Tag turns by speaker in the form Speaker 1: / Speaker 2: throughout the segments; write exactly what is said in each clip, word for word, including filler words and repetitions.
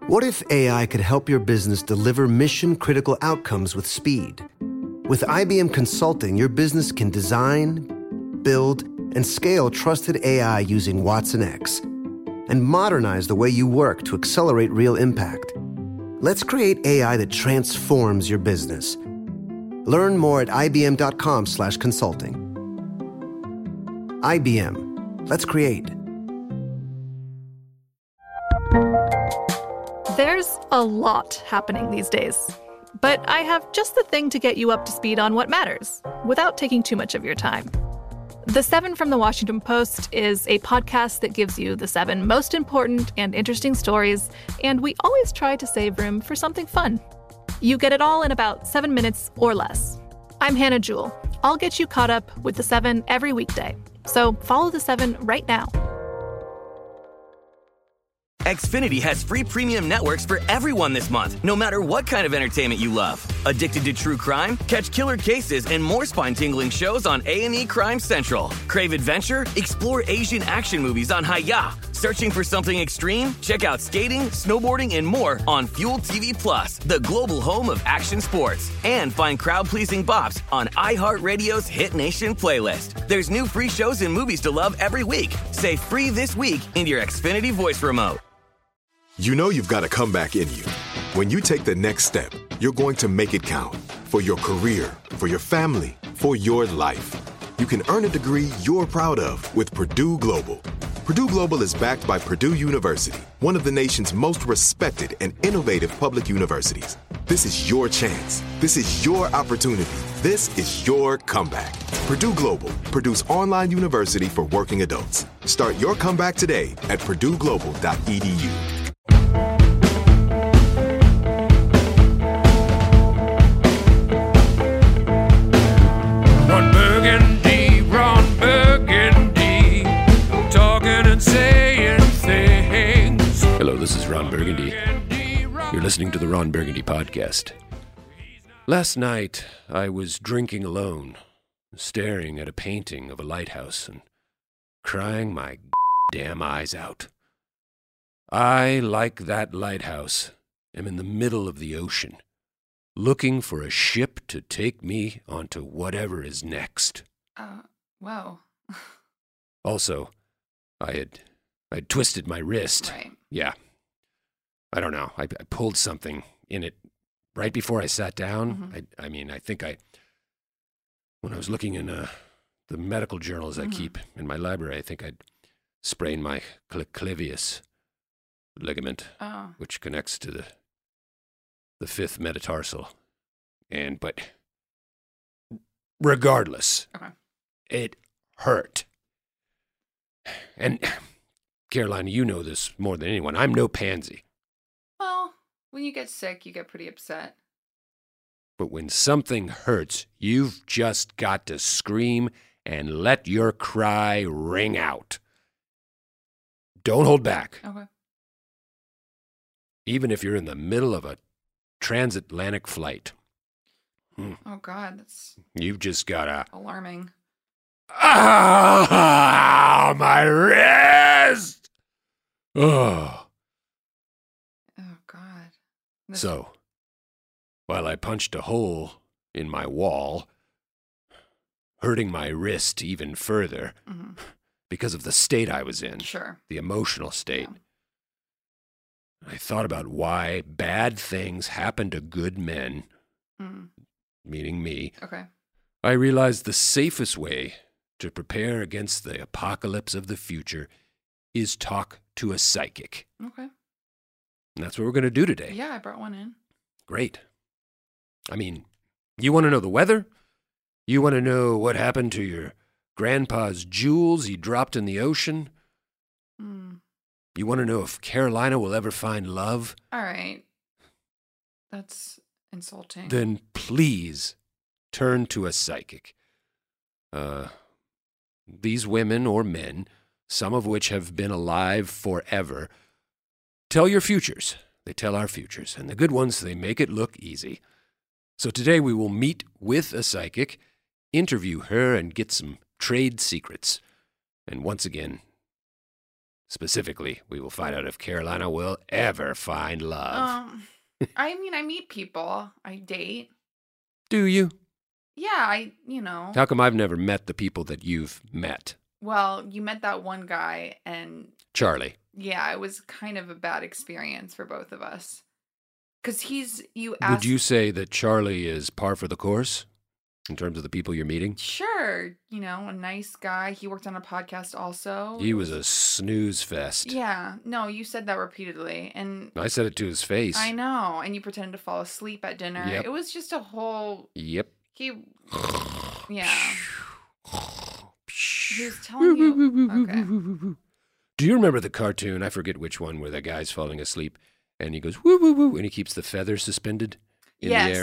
Speaker 1: What if A I could help your business deliver mission-critical outcomes with speed? With I B M Consulting, your business can design, build, and scale trusted A I using Watson X, and modernize the way you work to accelerate real impact. Let's create A I that transforms your business. Learn more at ibm.com slash consulting. I B M. Let's create.
Speaker 2: There's a lot happening these days, but I have just the thing to get you up to speed on what matters without taking too much of your time. The Seven from the Washington Post is a podcast that gives you the seven most important and interesting stories, and we always try to save room for something fun. You get it all in about seven minutes or less. I'm Hannah Jewell. I'll get you caught up with the seven every weekday. So follow the seven right now.
Speaker 3: Xfinity has free premium networks for everyone this month, no matter what kind of entertainment you love. Addicted to true crime? Catch killer cases and more spine-tingling shows on A and E Crime Central. Crave adventure? Explore Asian action movies on Hi-Ya. Searching for something extreme? Check out skating, snowboarding, and more on Fuel T V Plus, the global home of action sports. And find crowd-pleasing bops on iHeartRadio's Hit Nation playlist. There's new free shows and movies to love every week. Say free this week in your Xfinity voice remote.
Speaker 4: You know you've got a comeback in you. When you take the next step, you're going to make it count. For your career, for your family, for your life. You can earn a degree you're proud of with Purdue Global. Purdue Global is backed by Purdue University, one of the nation's most respected and innovative public universities. This is your chance. This is your opportunity. This is your comeback. Purdue Global, Purdue's online university for working adults. Start your comeback today at purdue global dot e d u.
Speaker 5: Ron Burgundy, Ron Burgundy, talking and saying things.
Speaker 6: Hello, this is Ron Burgundy. You're listening to the Ron Burgundy Podcast. Last night, I was drinking alone, staring at a painting of a lighthouse and crying my damn eyes out. I, like that lighthouse, am in the middle of the ocean, looking for a ship to take me onto whatever is next.
Speaker 7: Uh, wow.
Speaker 6: Also, I had I had twisted my wrist.
Speaker 7: Right.
Speaker 6: Yeah. I don't know. I, I pulled something in it right before I sat down. Mm-hmm. I I mean, I think I, when I was looking in uh, the medical journals mm-hmm. I keep in my library, I think I'd sprained my cliclivius ligament,
Speaker 7: oh.
Speaker 6: which connects to the the fifth metatarsal. And, but regardless,
Speaker 7: okay.
Speaker 6: It hurt. And Caroline, you know this more than anyone. I'm no pansy.
Speaker 7: Well, when you get sick, you get pretty upset.
Speaker 6: But when something hurts, you've just got to scream and let your cry ring out. Don't hold back.
Speaker 7: Okay.
Speaker 6: Even if you're in the middle of a transatlantic flight. Hmm.
Speaker 7: Oh, God, that's...
Speaker 6: You've just got to...
Speaker 7: alarming.
Speaker 6: Ah, my wrist! Oh.
Speaker 7: Oh, God. This...
Speaker 6: So, while I punched a hole in my wall, hurting my wrist even further
Speaker 7: mm-hmm.
Speaker 6: because of the state I was in.
Speaker 7: Sure.
Speaker 6: The emotional state.
Speaker 7: Yeah.
Speaker 6: I thought about why bad things happen to good men,
Speaker 7: mm.
Speaker 6: meaning me.
Speaker 7: Okay.
Speaker 6: I realized the safest way to prepare against the apocalypse of the future is talk to a psychic.
Speaker 7: Okay.
Speaker 6: And that's what we're going to do today.
Speaker 7: Yeah, I brought one in.
Speaker 6: Great. I mean, you want to know the weather? You want to know what happened to your grandpa's jewels he dropped in the ocean?
Speaker 7: Hmm.
Speaker 6: You want to know if Carolina will ever find love?
Speaker 7: All right. That's insulting.
Speaker 6: Then please turn to a psychic. Uh, these women or men, some of which have been alive forever, tell your futures. They tell our futures. And the good ones, they make it look easy. So today we will meet with a psychic, interview her, and get some trade secrets. And once again, Specifically, we will find out if Carolina will ever find love.
Speaker 7: Um, I mean, I meet people. I date.
Speaker 6: Do you?
Speaker 7: Yeah, I, you know.
Speaker 6: How come I've never met the people that you've met?
Speaker 7: Well, you met that one guy, and
Speaker 6: Charlie.
Speaker 7: yeah, it was kind of a bad experience for both of us. Because he's, you asked.
Speaker 6: Would you say that Charlie is par for the course in terms of the people you're meeting?
Speaker 7: Sure. You know, a nice guy. He worked on a podcast also.
Speaker 6: He was a snooze fest.
Speaker 7: Yeah. No, you said that repeatedly. And
Speaker 6: I said it to his face.
Speaker 7: I know. And you pretended to fall asleep at dinner.
Speaker 6: Yep.
Speaker 7: It was just a whole.
Speaker 6: Yep.
Speaker 7: He. Yeah. He was telling you. Okay.
Speaker 6: Do you remember the cartoon? I forget which one, where the guy's falling asleep and he goes woo woo woo and he keeps the feathers suspended in
Speaker 7: yes.
Speaker 6: the air.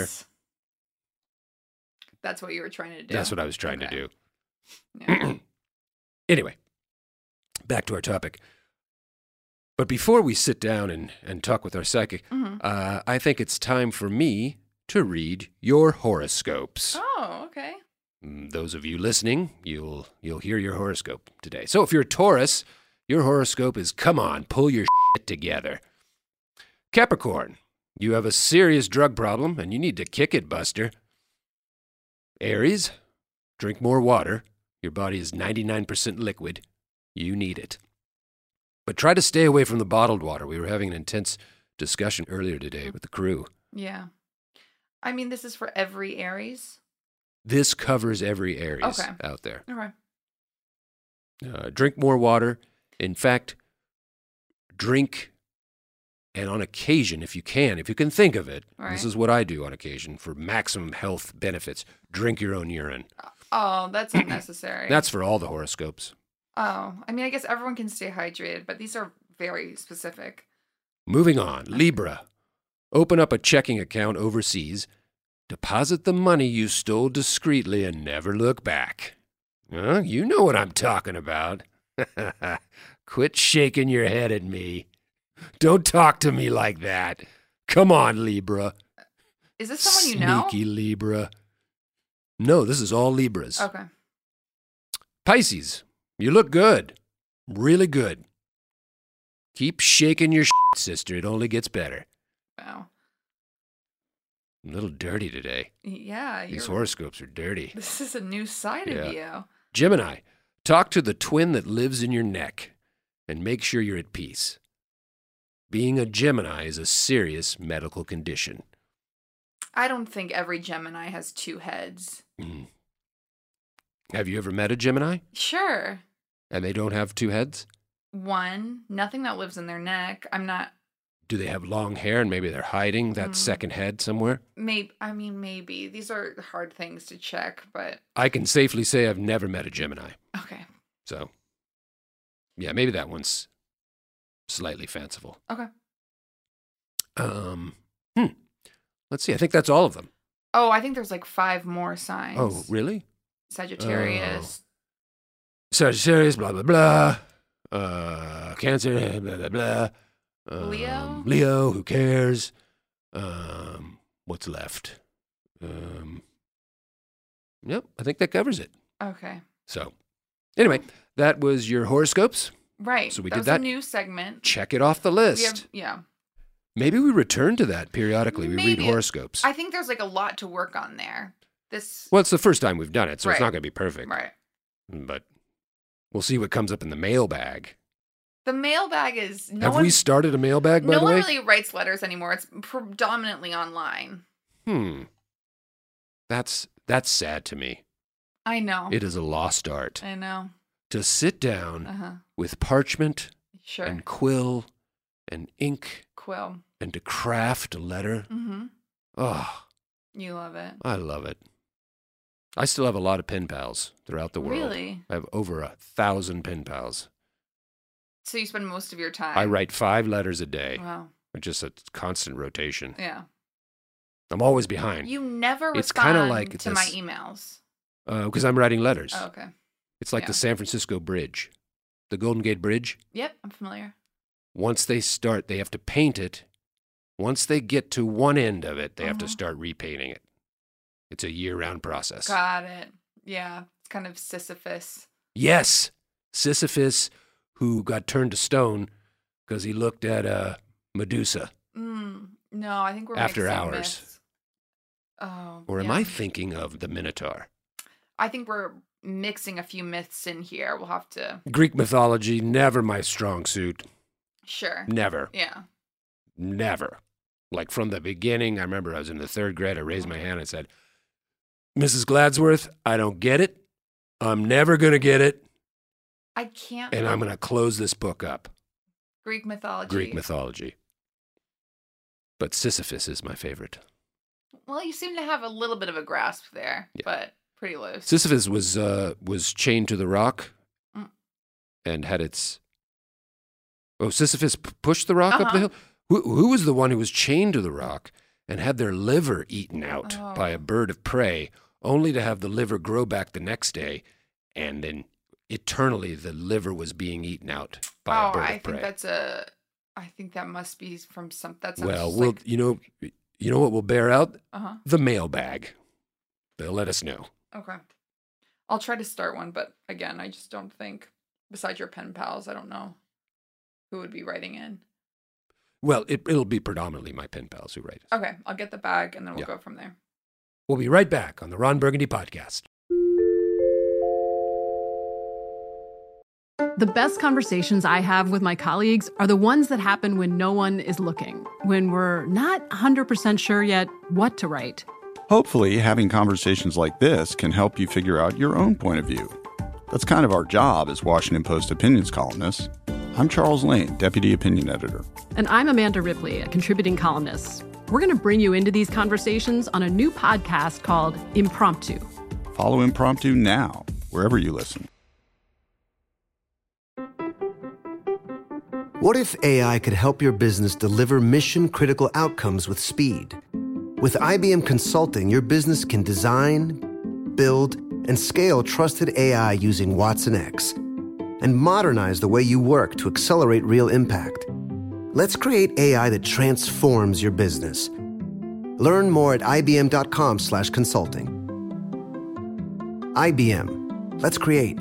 Speaker 7: That's what you were trying to do.
Speaker 6: That's what I was trying
Speaker 7: Okay.
Speaker 6: to do.
Speaker 7: Yeah.
Speaker 6: Anyway, back to our topic. But before we sit down and, and talk with our psychic,
Speaker 7: Mhm.
Speaker 6: uh, I think it's time for me to read your horoscopes.
Speaker 7: Oh, okay.
Speaker 6: Mm, Those of you listening, you'll you'll hear your horoscope today. So if you're a Taurus, your horoscope is come on, pull your shit together. Capricorn, you have a serious drug problem and you need to kick it, Buster. Aries, drink more water. Your body is ninety-nine percent liquid. You need it. But try to stay away from the bottled water. We were having an intense discussion earlier today with the crew.
Speaker 7: Yeah. I mean, this is for every Aries.
Speaker 6: This covers every Aries
Speaker 7: Okay.
Speaker 6: out there.
Speaker 7: Okay.
Speaker 6: Uh, drink more water. In fact, drink, and on occasion, if you can, if you can think of it,
Speaker 7: Right.
Speaker 6: this is what I do on occasion for maximum health benefits. Drink your own urine.
Speaker 7: Oh, that's unnecessary.
Speaker 6: That's for all the horoscopes.
Speaker 7: Oh, I mean, I guess everyone can stay hydrated, but these are very specific.
Speaker 6: Moving on, Libra. Open up a checking account overseas. Deposit the money you stole discreetly and never look back. Huh? You know what I'm talking about. Quit shaking your head at me. Don't talk to me like that. Come on, Libra.
Speaker 7: Is this someone you know?
Speaker 6: Sneaky Libra. No, this is all Libras.
Speaker 7: Okay.
Speaker 6: Pisces, you look good. Really good. Keep shaking your shit, sister. It only gets better.
Speaker 7: Wow.
Speaker 6: I'm a little dirty today.
Speaker 7: Yeah.
Speaker 6: These
Speaker 7: You're,
Speaker 6: horoscopes are dirty.
Speaker 7: this is a new side
Speaker 6: Yeah.
Speaker 7: of you.
Speaker 6: Gemini, talk to the twin that lives in your neck and make sure you're at peace. Being a Gemini is a serious medical condition.
Speaker 7: I don't think every Gemini has two heads.
Speaker 6: Mm. Have you ever met a Gemini
Speaker 7: Sure.
Speaker 6: and they don't have two heads?
Speaker 7: One, nothing that lives in their neck. I'm not,
Speaker 6: Do they have long hair and maybe they're hiding that
Speaker 7: Mm.
Speaker 6: second head somewhere?
Speaker 7: maybe, I mean, maybe. These are hard things to check, but
Speaker 6: I can safely say I've never met a Gemini.
Speaker 7: okay.
Speaker 6: So, yeah, maybe that one's slightly fanciful.
Speaker 7: Okay.
Speaker 6: Um, hmm. Let's see. I think that's all of them.
Speaker 7: Oh, I think there's like five more signs.
Speaker 6: Oh, really?
Speaker 7: Sagittarius.
Speaker 6: Sagittarius, blah, blah, blah. Uh, Cancer, blah, blah, blah. Um,
Speaker 7: Leo?
Speaker 6: Leo, who cares? Um, what's left? Um, yep, I think that covers it.
Speaker 7: Okay.
Speaker 6: So, anyway, that was your horoscopes.
Speaker 7: Right.
Speaker 6: So we
Speaker 7: that
Speaker 6: did
Speaker 7: was
Speaker 6: that.
Speaker 7: a new segment.
Speaker 6: Check it off the
Speaker 7: We
Speaker 6: list.
Speaker 7: have, yeah.
Speaker 6: Maybe we return to that periodically. We read
Speaker 7: Maybe.
Speaker 6: horoscopes.
Speaker 7: I think there's like a lot to work on there. This.
Speaker 6: Well, it's the first time we've done it, so it's
Speaker 7: Right.
Speaker 6: not going to be perfect.
Speaker 7: Right.
Speaker 6: But we'll see what comes up in the mailbag.
Speaker 7: The mailbag is. No
Speaker 6: Have
Speaker 7: one,
Speaker 6: we started a mailbag, by
Speaker 7: no
Speaker 6: the
Speaker 7: one
Speaker 6: way?
Speaker 7: really writes letters anymore. It's predominantly online.
Speaker 6: Hmm. That's that's sad to me.
Speaker 7: I know.
Speaker 6: It is a lost art.
Speaker 7: I know.
Speaker 6: To sit down
Speaker 7: Uh huh.
Speaker 6: with parchment
Speaker 7: Sure.
Speaker 6: and quill and ink
Speaker 7: Quill.
Speaker 6: and to craft a letter.
Speaker 7: Mm-hmm.
Speaker 6: Oh,
Speaker 7: You love it.
Speaker 6: I love it. I still have a lot of pen pals throughout the world.
Speaker 7: Really?
Speaker 6: I have over a thousand pen pals.
Speaker 7: So you spend most of your time.
Speaker 6: I write five letters a day.
Speaker 7: Wow.
Speaker 6: Just a constant rotation.
Speaker 7: Yeah.
Speaker 6: I'm always behind.
Speaker 7: You never
Speaker 6: It's
Speaker 7: respond
Speaker 6: kinda like
Speaker 7: to my
Speaker 6: this-
Speaker 7: emails.
Speaker 6: Because I'm writing letters.
Speaker 7: Oh, okay.
Speaker 6: It's like
Speaker 7: Yeah.
Speaker 6: the San Francisco Bridge, the Golden Gate Bridge.
Speaker 7: Yep, I'm familiar.
Speaker 6: Once they start, they have to paint it. Once they get to one end of it, they have to
Speaker 7: Uh-huh.
Speaker 6: start repainting it. It's a year-round process.
Speaker 7: Got it. Yeah. It's kind of Sisyphus.
Speaker 6: Yes, Sisyphus, who got turned to stone because he looked at uh, Medusa.
Speaker 7: Mm, no, I think we're
Speaker 6: After
Speaker 7: mixing
Speaker 6: Hours.
Speaker 7: myths. Oh,
Speaker 6: Or am
Speaker 7: yeah.
Speaker 6: I thinking of the Minotaur?
Speaker 7: I think we're mixing a few myths in here. We'll have to.
Speaker 6: Greek mythology, never my strong suit.
Speaker 7: Sure.
Speaker 6: Never.
Speaker 7: Yeah.
Speaker 6: Never. Like from the beginning, I remember I was in the third grade, I raised my hand and said, Missus Gladsworth, I don't get it. I'm never going to get it.
Speaker 7: I can't.
Speaker 6: And I'm going to close this book up.
Speaker 7: Greek mythology.
Speaker 6: Greek mythology. But Sisyphus is my favorite.
Speaker 7: Well, you seem to have a little bit of a grasp there,
Speaker 6: Yeah.
Speaker 7: but pretty loose.
Speaker 6: Sisyphus was uh, was chained to the rock
Speaker 7: Mm.
Speaker 6: and had its... Oh, Sisyphus p- pushed the rock up
Speaker 7: Uh-huh.
Speaker 6: the hill? Who, who was the one who was chained to the rock and had their liver eaten out
Speaker 7: Oh.
Speaker 6: by a bird of prey, only to have the liver grow back the next day, and then eternally the liver was being eaten out by
Speaker 7: oh,
Speaker 6: a bird
Speaker 7: I
Speaker 6: of prey?
Speaker 7: think that's a. I think that must be from some. That's
Speaker 6: Well,
Speaker 7: just
Speaker 6: we'll,
Speaker 7: like,
Speaker 6: you know, you know what will bear out?
Speaker 7: uh-huh.
Speaker 6: The mailbag. They'll let us know.
Speaker 7: Okay. I'll try to start one, but again, I just don't think. Besides your pen pals, I don't know who would be writing in.
Speaker 6: Well, it, it'll be predominantly my pen pals who write it.
Speaker 7: Okay, I'll get the bag and then we'll
Speaker 6: Yeah.
Speaker 7: go from there.
Speaker 6: We'll be right back on the Ron Burgundy Podcast.
Speaker 8: The best conversations I have with my colleagues are the ones that happen when no one is looking, when we're not one hundred percent sure yet what to write.
Speaker 9: Hopefully, having conversations like this can help you figure out your own point of view. That's kind of our job as Washington Post opinions columnists. I'm Charles Lane, Deputy Opinion Editor.
Speaker 8: And I'm Amanda Ripley, a contributing columnist. We're going to bring you into these conversations on a new podcast called Impromptu.
Speaker 9: Follow Impromptu now, wherever you listen.
Speaker 1: What if A I could help your business deliver mission-critical outcomes with speed? With I B M Consulting, your business can design, build, and scale trusted A I using Watson X, and modernize the way you work to accelerate real impact. Let's create A I that transforms your business. Learn more at ibm.com slash consulting. I B M. Let's create.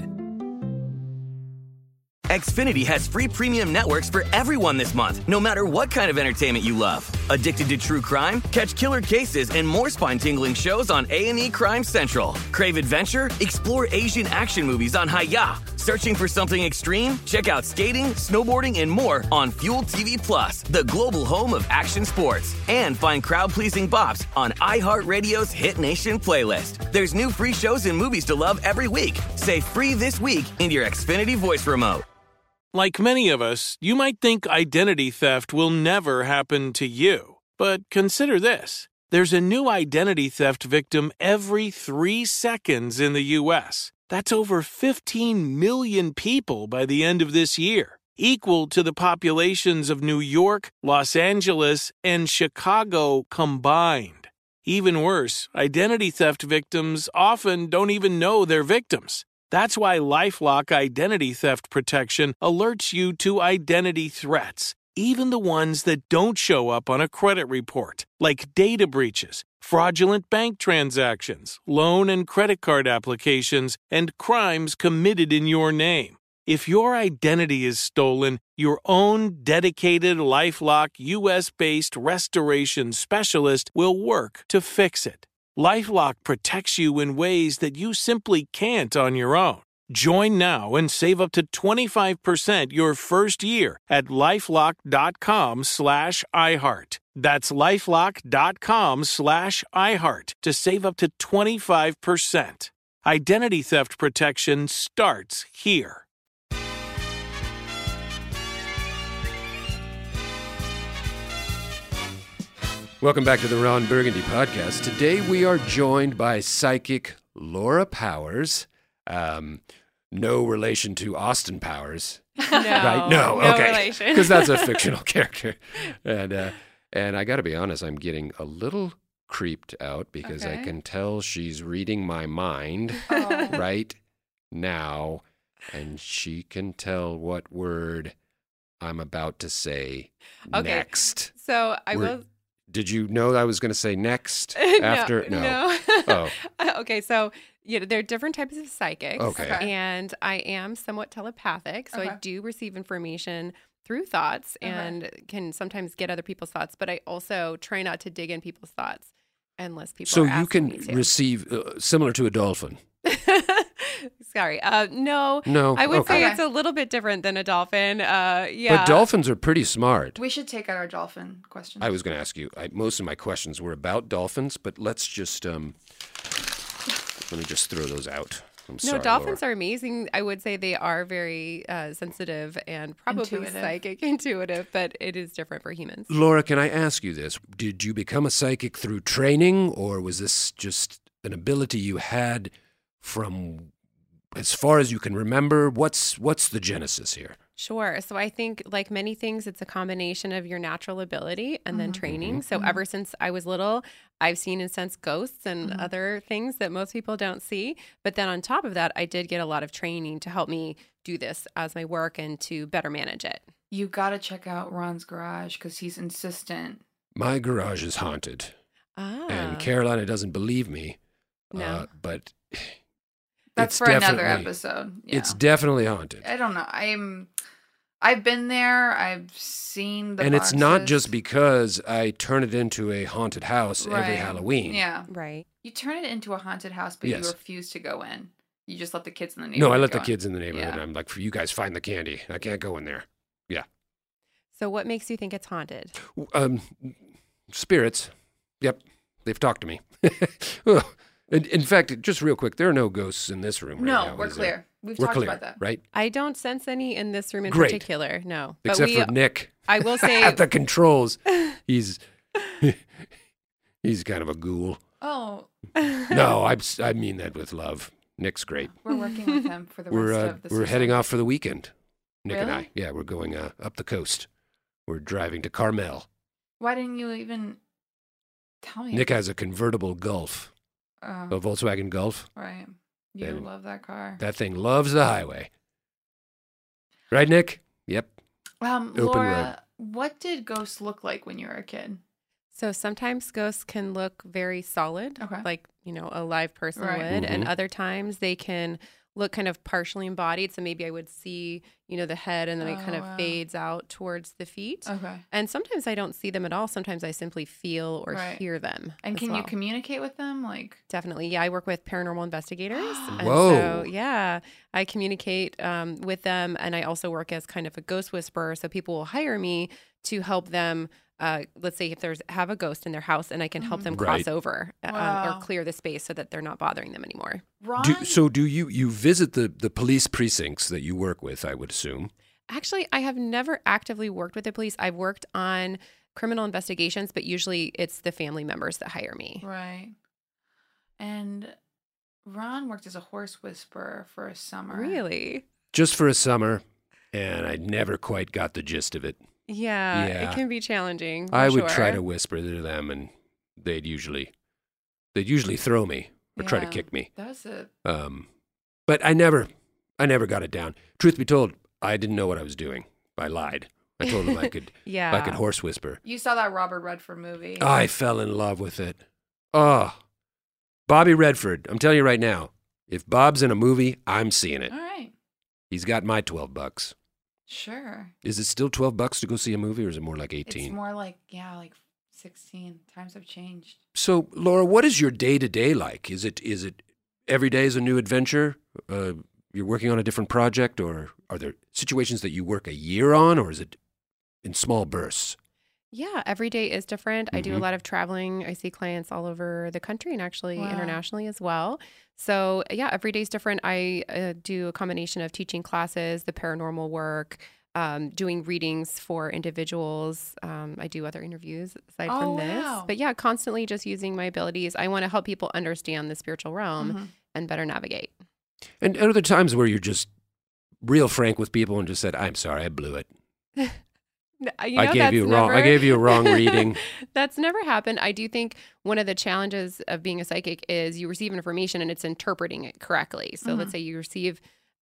Speaker 3: Xfinity has free premium networks for everyone this month, no matter what kind of entertainment you love. Addicted to true crime? Catch killer cases and more spine-tingling shows on A and E Crime Central. Crave adventure? Explore Asian action movies on Hi-Ya. Searching for something extreme? Check out skating, snowboarding, and more on Fuel T V Plus, the global home of action sports. And find crowd-pleasing bops on iHeartRadio's Hit Nation playlist. There's new free shows and movies to love every week. Say free this week in your Xfinity voice remote.
Speaker 5: Like many of us, you might think identity theft will never happen to you. But consider this. There's a new identity theft victim every three seconds in the U S. That's over fifteen million people by the end of this year, equal to the populations of New York, Los Angeles, and Chicago combined. Even worse, identity theft victims often don't even know they're victims. That's why LifeLock Identity Theft Protection alerts you to identity threats, even the ones that don't show up on a credit report, like data breaches, fraudulent bank transactions, loan and credit card applications, and crimes committed in your name. If your identity is stolen, your own dedicated LifeLock U S-based restoration specialist will work to fix it. LifeLock protects you in ways that you simply can't on your own. Join now and save up to twenty-five percent your first year at LifeLock.com slash iHeart. That's LifeLock.com slash iHeart to save up to twenty-five percent. Identity theft protection starts here.
Speaker 6: Welcome back to the Ron Burgundy Podcast. Today we are joined by psychic Laura Powers. Um, no relation to Austin Powers.
Speaker 10: No.
Speaker 6: Right? No,
Speaker 10: no
Speaker 6: okay.
Speaker 10: relation.
Speaker 6: Because that's a fictional character. And uh, and I got to be honest, I'm getting a little creeped out because I
Speaker 7: Okay.
Speaker 6: can tell she's reading my mind
Speaker 7: Oh.
Speaker 6: right now, and she can tell what word I'm about to say
Speaker 10: Okay.
Speaker 6: next.
Speaker 10: So I
Speaker 6: We're-
Speaker 10: will.
Speaker 6: Did you know I was going to say next
Speaker 10: No,
Speaker 6: after?
Speaker 10: no.
Speaker 6: Oh,
Speaker 10: Okay, so you know, there are different types of psychics.
Speaker 6: Okay.
Speaker 7: Okay.
Speaker 10: And I am somewhat telepathic, so I
Speaker 7: Okay.
Speaker 10: do receive information through thoughts
Speaker 7: Okay.
Speaker 10: and can sometimes get other people's thoughts, but I also try not to dig in people's thoughts unless people
Speaker 6: so
Speaker 10: are
Speaker 6: you
Speaker 10: asking
Speaker 6: can
Speaker 10: me to.
Speaker 6: receive uh, similar to a dolphin.
Speaker 10: Sorry. Uh, no.
Speaker 6: No,
Speaker 10: I would
Speaker 6: okay.
Speaker 10: say it's a little bit different than a dolphin. Uh, yeah.
Speaker 6: But dolphins are pretty smart.
Speaker 7: We should take out our dolphin questions.
Speaker 6: I was going to ask you. I, most of my questions were about dolphins, but let's just um, let me just throw those out. I'm
Speaker 10: No,
Speaker 6: sorry,
Speaker 10: dolphins
Speaker 6: Laura.
Speaker 10: are amazing. I would say they are very uh, sensitive and probably
Speaker 7: Intuitive.
Speaker 10: psychic, intuitive, but it is different for humans.
Speaker 6: Laura, can I ask you this? Did you become a psychic through training, or was this just an ability you had from as far as you can remember? What's what's the genesis here?
Speaker 10: Sure. So I think, like many things, it's a combination of your natural ability and then
Speaker 7: Mhm.
Speaker 10: training. So ever since I was little, I've seen and sensed ghosts and
Speaker 7: Mhm.
Speaker 10: other things that most people don't see. But then on top of that, I did get a lot of training to help me do this as my work and to better manage it.
Speaker 7: You gotta check out Ron's garage because he's insistent.
Speaker 6: My garage is haunted,
Speaker 10: Ah.
Speaker 6: and Carolina doesn't believe me.
Speaker 10: No.
Speaker 6: uh, but
Speaker 7: That's
Speaker 6: it's
Speaker 7: for another
Speaker 6: definitely-
Speaker 7: episode. Yeah.
Speaker 6: It's definitely haunted.
Speaker 7: I don't know. I'm. I've been there. I've seen the.
Speaker 6: And it's not
Speaker 7: boxes.
Speaker 6: just because I turn it into a haunted house every
Speaker 7: Right.
Speaker 6: Halloween.
Speaker 7: Yeah.
Speaker 10: Right.
Speaker 7: You turn it into a haunted house, but
Speaker 6: Yes.
Speaker 7: you refuse to go in. You just let the kids in the neighborhood.
Speaker 6: No, I let
Speaker 7: go
Speaker 6: the kids in the neighborhood.
Speaker 7: Yeah.
Speaker 6: And I'm like, for you guys, find the candy. I can't go in there. Yeah.
Speaker 10: So what makes you think it's haunted?
Speaker 6: Um, spirits. Yep. They've talked to me. Oh, in, in fact, just real quick, there are no ghosts in this room right
Speaker 7: No,
Speaker 6: now,
Speaker 7: we're
Speaker 6: is there?
Speaker 7: clear. We've
Speaker 6: We're
Speaker 7: talked
Speaker 6: clear,
Speaker 7: about that.
Speaker 6: right?
Speaker 10: I don't sense any in this room in
Speaker 6: Great.
Speaker 10: particular. No.
Speaker 6: Except
Speaker 10: but we,
Speaker 6: for Nick.
Speaker 10: I will say
Speaker 6: At the controls. He's he's kind of a ghoul.
Speaker 7: Oh,
Speaker 6: No, I, I mean that with love. Nick's great.
Speaker 7: we're working with him for the
Speaker 6: We're
Speaker 7: rest
Speaker 6: uh,
Speaker 7: of the
Speaker 6: we're
Speaker 7: season.
Speaker 6: heading off for the weekend. Nick and I.
Speaker 7: Really?
Speaker 6: Yeah, we're going uh, up the coast. We're driving to Carmel.
Speaker 7: Why didn't you even tell me?
Speaker 6: Nick has a convertible Golf,
Speaker 7: Oh,
Speaker 6: a Volkswagen Golf.
Speaker 7: right. You
Speaker 6: And
Speaker 7: love that car.
Speaker 6: That thing loves the highway. Right, Nick? Yep.
Speaker 7: Um,
Speaker 6: open
Speaker 7: Laura, what did ghosts look like when you were a kid?
Speaker 10: So sometimes ghosts can look very solid,
Speaker 7: Okay.
Speaker 10: like, you know, a live person
Speaker 7: Right.
Speaker 10: would. And
Speaker 6: Mhm.
Speaker 10: other times they can look kind of partially embodied. So maybe I would see, you know, the head and then it kind
Speaker 7: Oh,
Speaker 10: of
Speaker 7: wow.
Speaker 10: fades out towards the feet.
Speaker 7: Okay.
Speaker 10: And sometimes I don't see them at all. Sometimes I simply feel or
Speaker 7: Right.
Speaker 10: hear them.
Speaker 7: And
Speaker 10: as
Speaker 7: can you
Speaker 10: well.
Speaker 7: communicate with them? Like,
Speaker 10: Definitely. Yeah, I work with paranormal investigators. and
Speaker 6: Whoa.
Speaker 10: So, yeah, I communicate um, with them. And I also work as kind of a ghost whisperer. So people will hire me to help them. Uh, let's say if there's have a ghost in their house and I can help them
Speaker 6: Right.
Speaker 10: cross over uh,
Speaker 7: Wow.
Speaker 10: or clear the space so that they're not bothering them anymore.
Speaker 7: Ron?
Speaker 6: Do, so do you you visit the, the police precincts that you work with, I would assume?
Speaker 10: Actually, I have never actively worked with the police. I've worked on criminal investigations, but usually it's the family members that hire me.
Speaker 7: Right. And Ron worked as a horse whisperer for a summer.
Speaker 10: Really?
Speaker 6: Just for a summer, and I never quite got the gist of it.
Speaker 10: Yeah,
Speaker 6: Yeah.
Speaker 10: it can be challenging.
Speaker 6: I
Speaker 10: for
Speaker 6: would try
Speaker 10: sure.
Speaker 6: to whisper to them, and they'd usually they'd usually throw me or try to
Speaker 7: Yeah.
Speaker 6: kick me.
Speaker 7: That was a.
Speaker 6: Um, but I never I never got it down. Truth be told, I didn't know what I was doing. I lied. I told them I could
Speaker 10: Yeah.
Speaker 6: I could horse whisper.
Speaker 7: You saw that Robert Redford movie.
Speaker 6: I fell in love with it. Oh, Bobby Redford. I'm telling you right now, if Bob's in a movie, I'm seeing it.
Speaker 7: All right.
Speaker 6: He's got my twelve bucks.
Speaker 7: Sure.
Speaker 6: Is it still twelve bucks to go see a movie, or is it more like
Speaker 7: It's
Speaker 6: eighteen?
Speaker 7: more like, yeah, like sixteen. Times have changed.
Speaker 6: So, Laura, what is your day to day like? Is it is it every day is a new adventure? Uh, you're working on a different project, or are there situations that you work a year on, or is it in small bursts?
Speaker 10: Yeah, every day is different. I do a
Speaker 6: Mhm.
Speaker 10: lot of traveling. I see clients all over the country and actually
Speaker 7: Wow.
Speaker 10: internationally as well. So, yeah, every day is different. I uh, do a combination of teaching classes, the paranormal work, um, doing readings for individuals. Um, I do other interviews aside
Speaker 7: Oh,
Speaker 10: from this.
Speaker 7: wow.
Speaker 10: But yeah, constantly just using my abilities. I want to help people understand the spiritual realm
Speaker 7: Mhm.
Speaker 10: and better navigate.
Speaker 6: And are there times where you're just real frank with people and just said, "I'm sorry, I blew it.
Speaker 10: No, you
Speaker 6: I
Speaker 10: know,
Speaker 6: gave
Speaker 10: that's
Speaker 6: you a wrong. I
Speaker 10: never-
Speaker 6: gave you a wrong reading."
Speaker 10: That's never happened. I do think one of the challenges of being a psychic is you receive information and it's interpreting it correctly. So let's say you receive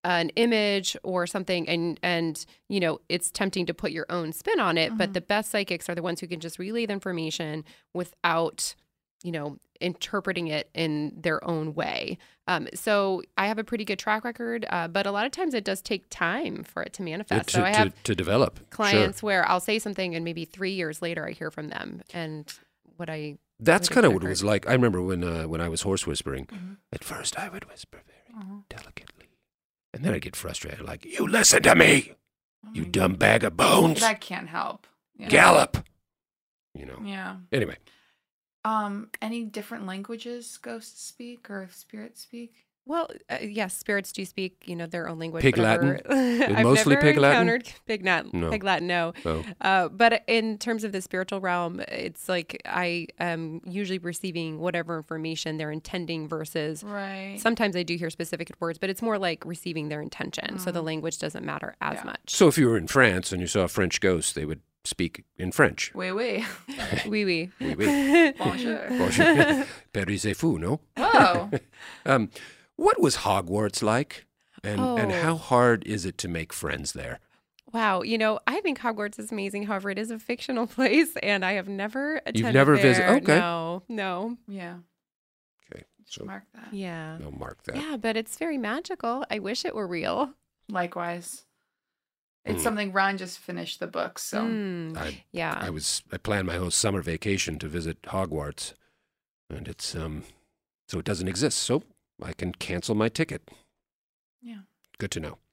Speaker 10: an image or something, and and you know it's tempting to put your own spin on it. Mm-hmm. But the best psychics are the ones who can just relay the information without, you know, interpreting it in their own way. Um, so I have a pretty good track record, uh, but a lot of times it does take time for it to manifest.
Speaker 6: To,
Speaker 10: so I have
Speaker 6: to, to develop
Speaker 10: clients
Speaker 6: sure.
Speaker 10: where I'll say something and maybe three years later I hear from them, and what I
Speaker 6: that's kind of what it
Speaker 10: heard.
Speaker 6: was like. I remember when uh, when I was horse whispering.
Speaker 7: Mm-hmm.
Speaker 6: At first, I would whisper very
Speaker 7: Mm-hmm.
Speaker 6: delicately, and then I'd get frustrated, like, "You listen to me,
Speaker 7: Oh
Speaker 6: you
Speaker 7: my
Speaker 6: dumb
Speaker 7: God.
Speaker 6: bag of bones!
Speaker 7: That can't help. Yeah.
Speaker 6: Gallop!" You know.
Speaker 7: Yeah.
Speaker 6: Anyway.
Speaker 7: Um, any different languages ghosts speak or spirits speak?
Speaker 10: Well, uh, yes, spirits do speak, you know, their own language.
Speaker 6: Pig
Speaker 10: whatever.
Speaker 6: Latin?
Speaker 10: I've
Speaker 6: Mostly
Speaker 10: never
Speaker 6: Pig Latin?
Speaker 10: encountered Pig, nat-
Speaker 6: No.
Speaker 10: Pig Latin, no.
Speaker 6: Oh.
Speaker 10: Uh, but in terms of the spiritual realm, it's like I am usually receiving whatever information they're intending versus
Speaker 7: Right.
Speaker 10: sometimes I do hear specific words, but it's more like receiving their intention. So the
Speaker 7: Mm.
Speaker 10: language doesn't matter as
Speaker 7: Yeah.
Speaker 10: much.
Speaker 6: So if you were in France and you saw a French ghost, they would speak in French.
Speaker 7: Oui, oui.
Speaker 10: Oui, oui.
Speaker 6: Oui, oui.
Speaker 7: Bonjour.
Speaker 6: Bonjour. Paris est fou, no?
Speaker 7: Whoa.
Speaker 6: Um, what was Hogwarts like? And, and
Speaker 10: Oh.
Speaker 6: how hard is it to make friends there?
Speaker 10: Wow, you know, I think Hogwarts is amazing. However, it is a fictional place, and I have never attended
Speaker 6: never
Speaker 10: there.
Speaker 6: visited- okay.
Speaker 10: No, no.
Speaker 7: Yeah.
Speaker 6: Okay, so
Speaker 7: Mark that.
Speaker 10: Yeah.
Speaker 6: I'll mark that.
Speaker 10: Yeah, but it's very magical. I wish it were real.
Speaker 7: Likewise. It's
Speaker 6: Mm.
Speaker 7: something Ron just finished the book, so
Speaker 10: Mm,
Speaker 6: I,
Speaker 10: yeah.
Speaker 6: I was I planned my whole summer vacation to visit Hogwarts, and it's um so it doesn't exist. So I can cancel my ticket.
Speaker 7: yeah.
Speaker 6: Good to know.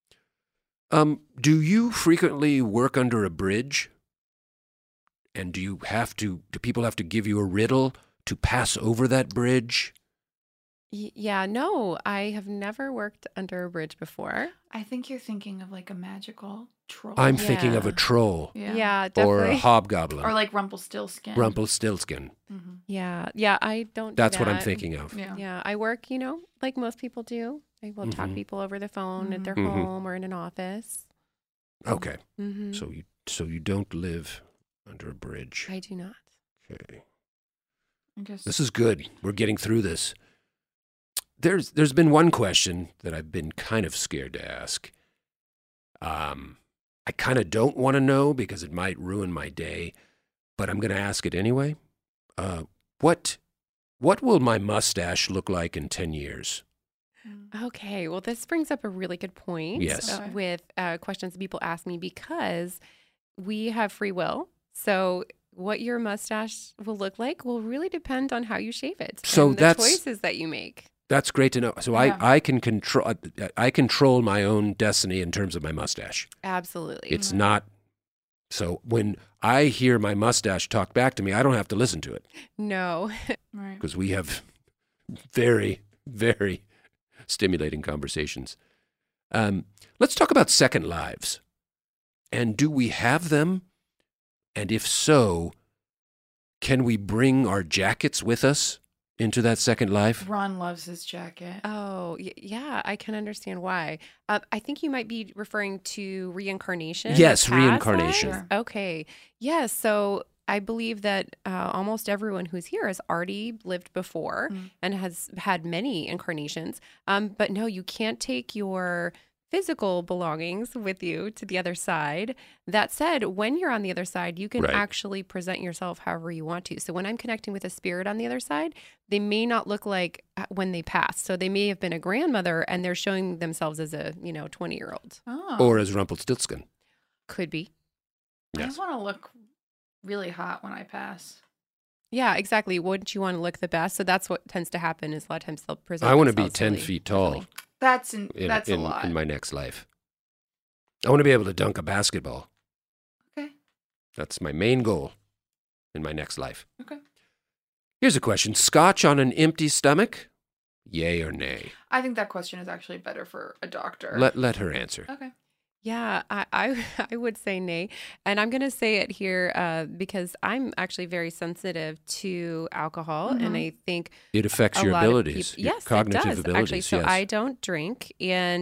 Speaker 6: Um, do you frequently work under a bridge? And do you have to? Do people have to give you a riddle to pass over that bridge?
Speaker 10: Y- yeah, no, I have never worked under a bridge before.
Speaker 7: I think you're thinking of like a magical troll.
Speaker 6: I'm thinking of a
Speaker 10: Yeah.
Speaker 6: troll
Speaker 7: yeah.
Speaker 10: Yeah,
Speaker 6: or
Speaker 10: definitely.
Speaker 6: a hobgoblin,
Speaker 7: Or like Rumpelstiltskin.
Speaker 6: Rumpelstiltskin.
Speaker 7: Mm-hmm.
Speaker 10: yeah, yeah, I don't do
Speaker 6: That's what I'm
Speaker 10: that.
Speaker 6: thinking of.
Speaker 7: Yeah.
Speaker 10: Yeah, I work, you know, like most people do. I will talk
Speaker 6: Mhm.
Speaker 10: people over the phone at their
Speaker 6: Mhm.
Speaker 10: home or in an office.
Speaker 6: Okay,
Speaker 10: Mm-hmm.
Speaker 6: so you so you don't live under a bridge.
Speaker 10: I do not.
Speaker 6: Okay.
Speaker 7: I guess.
Speaker 6: This is good. We're getting through this. There's there's been one question that I've been kind of scared to ask. Um, I kind of don't want to know because it might ruin my day, but I'm going to ask it anyway. Uh, what what will my mustache look like in ten years?
Speaker 10: Okay, well, this brings up a really good point
Speaker 6: Yes.
Speaker 10: uh,
Speaker 7: Okay.
Speaker 10: with uh, questions that people ask me because we have free will. So, what your mustache will look like will really depend on how you shave it.
Speaker 6: So
Speaker 10: and the
Speaker 6: that's-
Speaker 10: choices that you make.
Speaker 6: That's great to know. So
Speaker 7: Yeah.
Speaker 6: I, I can control I control my own destiny in terms of my mustache.
Speaker 10: Absolutely.
Speaker 6: It's not. So when I hear my mustache talk back to me, I don't have to listen to it
Speaker 10: no.
Speaker 7: Right.
Speaker 6: because we have very, very stimulating conversations. Um, let's talk about second lives. And do we have them? And if so, can we bring our jackets with us into that second life?
Speaker 7: Ron loves his jacket.
Speaker 10: Oh, y- yeah, I can understand why. Uh, I think you might be referring to reincarnation.
Speaker 6: Yes,
Speaker 10: or past
Speaker 6: reincarnation.
Speaker 10: lives? Okay. Yes. So I believe that uh, almost everyone who's here has already lived before
Speaker 7: Mm.
Speaker 10: and has had many incarnations. Um, but no, you can't take your physical belongings with you to the other side. That said, when you're on the other side, you can
Speaker 6: Right.
Speaker 10: actually present yourself however you want to. So when I'm connecting with a spirit on the other side, they may not look like uh, when they passed. So they may have been a grandmother and they're showing themselves as a, you know, twenty-year-old.
Speaker 7: Oh.
Speaker 6: Or as Rumpelstiltskin?
Speaker 10: Could be.
Speaker 7: I
Speaker 6: Yes.
Speaker 7: just want to look really hot when I pass.
Speaker 10: Yeah, exactly. Wouldn't you want to look the best? So that's what tends to happen is a lot of times they'll present
Speaker 6: I want to be
Speaker 10: themselves
Speaker 6: ten
Speaker 10: silly.
Speaker 6: feet tall
Speaker 7: That's in,
Speaker 6: in,
Speaker 7: that's
Speaker 6: in,
Speaker 7: a lot.
Speaker 6: in my next life. I want to be able to dunk a basketball.
Speaker 7: Okay.
Speaker 6: That's my main goal in my next life.
Speaker 7: Okay.
Speaker 6: Here's a question. Scotch on an empty stomach? Yay or nay?
Speaker 7: I think that question is actually better for a doctor.
Speaker 6: Let let her answer.
Speaker 7: Okay.
Speaker 10: Yeah, I, I I would say nay. And I'm going to say it here uh, because I'm actually very sensitive to alcohol. And
Speaker 7: Mhm.
Speaker 10: I think
Speaker 6: It affects
Speaker 10: a
Speaker 6: your
Speaker 10: lot of
Speaker 6: abilities,
Speaker 10: peop-
Speaker 6: your
Speaker 10: yes,
Speaker 6: cognitive
Speaker 10: it does,
Speaker 6: abilities.
Speaker 10: Actually, so
Speaker 6: yes.
Speaker 10: I don't drink. And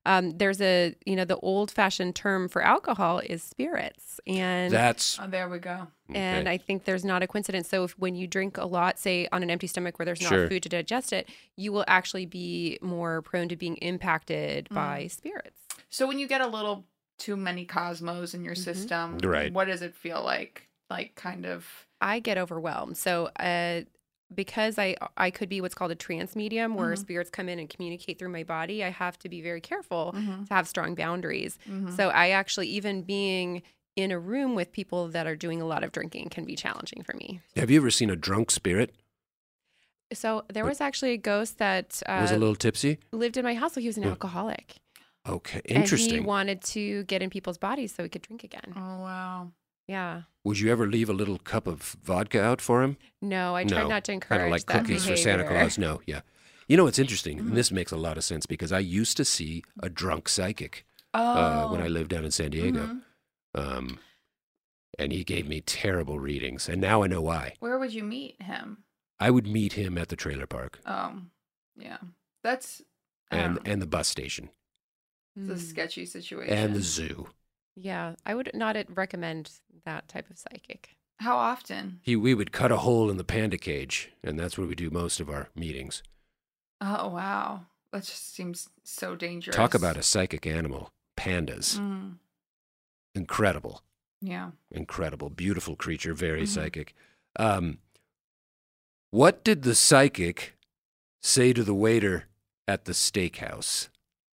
Speaker 10: Um, there's a, you know, the old fashioned term for alcohol is spirits. And
Speaker 6: That's
Speaker 7: Oh, there we go.
Speaker 10: and
Speaker 6: okay.
Speaker 10: I think there's not a coincidence. So if when you drink a lot, say on an empty stomach where there's not
Speaker 6: Sure.
Speaker 10: food to digest it, you will actually be more prone to being impacted
Speaker 7: Mm.
Speaker 10: by spirits.
Speaker 7: So when you get a little too many Cosmos in your
Speaker 10: Mhm.
Speaker 7: system,
Speaker 6: Right.
Speaker 7: what does it feel like? Like kind of.
Speaker 10: I get overwhelmed. So uh, because I I could be what's called a trance medium, where
Speaker 7: Mhm.
Speaker 10: spirits come in and communicate through my body, I have to be very careful
Speaker 7: Mhm.
Speaker 10: to have strong boundaries.
Speaker 7: Mhm.
Speaker 10: So I actually, even being in a room with people that are doing a lot of drinking can be challenging for me.
Speaker 6: Have you ever seen a drunk spirit?
Speaker 10: So there
Speaker 6: What-
Speaker 10: was actually a ghost that uh,
Speaker 6: Was a little tipsy?
Speaker 10: lived in my house. So he was an
Speaker 6: Yeah.
Speaker 10: alcoholic.
Speaker 6: Okay,
Speaker 10: And he
Speaker 6: interesting.
Speaker 10: wanted to get in people's bodies so he could drink again.
Speaker 7: Oh wow.
Speaker 10: Yeah.
Speaker 6: Would you ever leave a little cup of vodka out for him?
Speaker 10: No, I try
Speaker 6: No.
Speaker 10: not to encourage
Speaker 6: Kind of like
Speaker 10: that
Speaker 6: cookies for Santa
Speaker 10: behavior.
Speaker 6: Claus? No, yeah. You know, it's interesting.
Speaker 10: Mm-hmm.
Speaker 6: And this makes a lot of sense because I used to see a drunk psychic
Speaker 7: Oh.
Speaker 6: uh, when I lived down in San Diego.
Speaker 7: Mhm.
Speaker 6: Um, and he gave me terrible readings. And now I know why.
Speaker 7: Where would you meet him?
Speaker 6: I would meet him at the trailer park
Speaker 7: Um, yeah, that's I
Speaker 6: and,
Speaker 7: don't know.
Speaker 6: and the bus station
Speaker 7: It's a
Speaker 10: Mm.
Speaker 7: sketchy situation.
Speaker 6: and the zoo.
Speaker 10: Yeah, I would not recommend that type of psychic.
Speaker 7: How often?
Speaker 6: He, we would cut a hole in the panda cage, and that's where we do most of our meetings.
Speaker 7: Oh wow, that just seems so dangerous.
Speaker 6: Talk about a psychic animal. Pandas.
Speaker 7: Mm,
Speaker 6: Incredible.
Speaker 7: yeah.
Speaker 6: Incredible. Beautiful creature. Very
Speaker 7: Mhm.
Speaker 6: psychic. Um, what did the psychic say to the waiter at the steakhouse?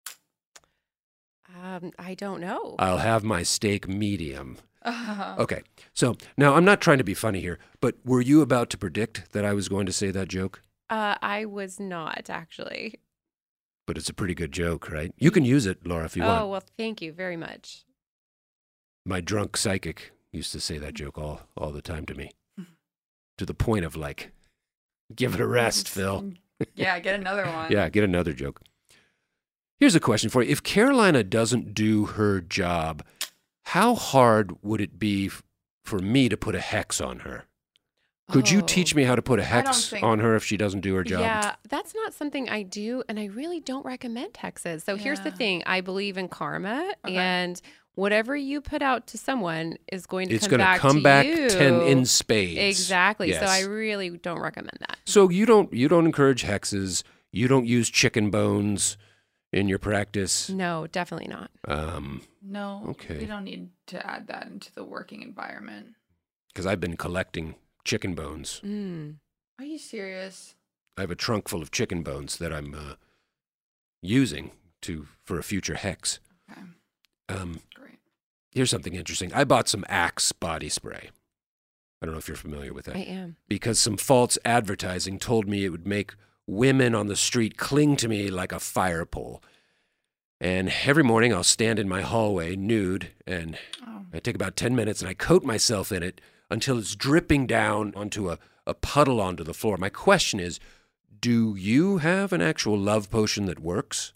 Speaker 10: Um, I don't know.
Speaker 6: I'll have my steak medium.
Speaker 7: Uh,
Speaker 6: Okay. So now I'm not trying to be funny here, but were you about to predict that I was going to say that joke?
Speaker 10: Uh, I was not actually.
Speaker 6: But it's a pretty good joke, right? You can use it, Laura, if you
Speaker 10: oh,
Speaker 6: want.
Speaker 10: well, thank you very much.
Speaker 6: My drunk psychic used to say that joke all, all the time to me. To the point of like, give it a rest, Phil.
Speaker 7: yeah, get another one.
Speaker 6: Yeah, get another joke. Here's a question for you. If Carolina doesn't do her job, how hard would it be f- for me to put a hex on her? Could you
Speaker 10: Oh.
Speaker 6: teach me how to put a
Speaker 7: I don't
Speaker 6: hex
Speaker 7: think-
Speaker 6: on her if she doesn't do her job?
Speaker 10: Yeah, that's not something I do, and I really don't recommend hexes. So here's the
Speaker 7: Yeah.
Speaker 10: thing: I believe in karma,
Speaker 7: Okay.
Speaker 10: and whatever you put out to someone is going to
Speaker 6: It's
Speaker 10: come
Speaker 6: going to
Speaker 10: back
Speaker 6: come
Speaker 10: to
Speaker 6: back
Speaker 10: you.
Speaker 6: ten in spades.
Speaker 10: Exactly. So
Speaker 6: Yes.
Speaker 10: I really don't recommend that.
Speaker 6: So you don't you don't encourage hexes. You don't use chicken bones in your practice.
Speaker 10: No, definitely not.
Speaker 6: Um,
Speaker 7: No.
Speaker 6: Okay.
Speaker 7: We don't need to add that into the working environment.
Speaker 6: because I've been collecting chicken bones.
Speaker 10: Mm.
Speaker 7: Are you serious?
Speaker 6: I have a trunk full of chicken bones that I'm uh, using to for a future hex.
Speaker 7: Okay.
Speaker 6: Um,
Speaker 7: Great.
Speaker 6: here's something interesting. I bought some Axe body spray. I don't know if you're familiar with that.
Speaker 10: I am.
Speaker 6: Because some false advertising told me it would make women on the street cling to me like a fire pole. And every morning I'll stand in my hallway nude and
Speaker 7: Oh.
Speaker 6: I take about ten minutes and I coat myself in it until it's dripping down onto a, a puddle onto the floor. My question is, do you have an actual love potion that works?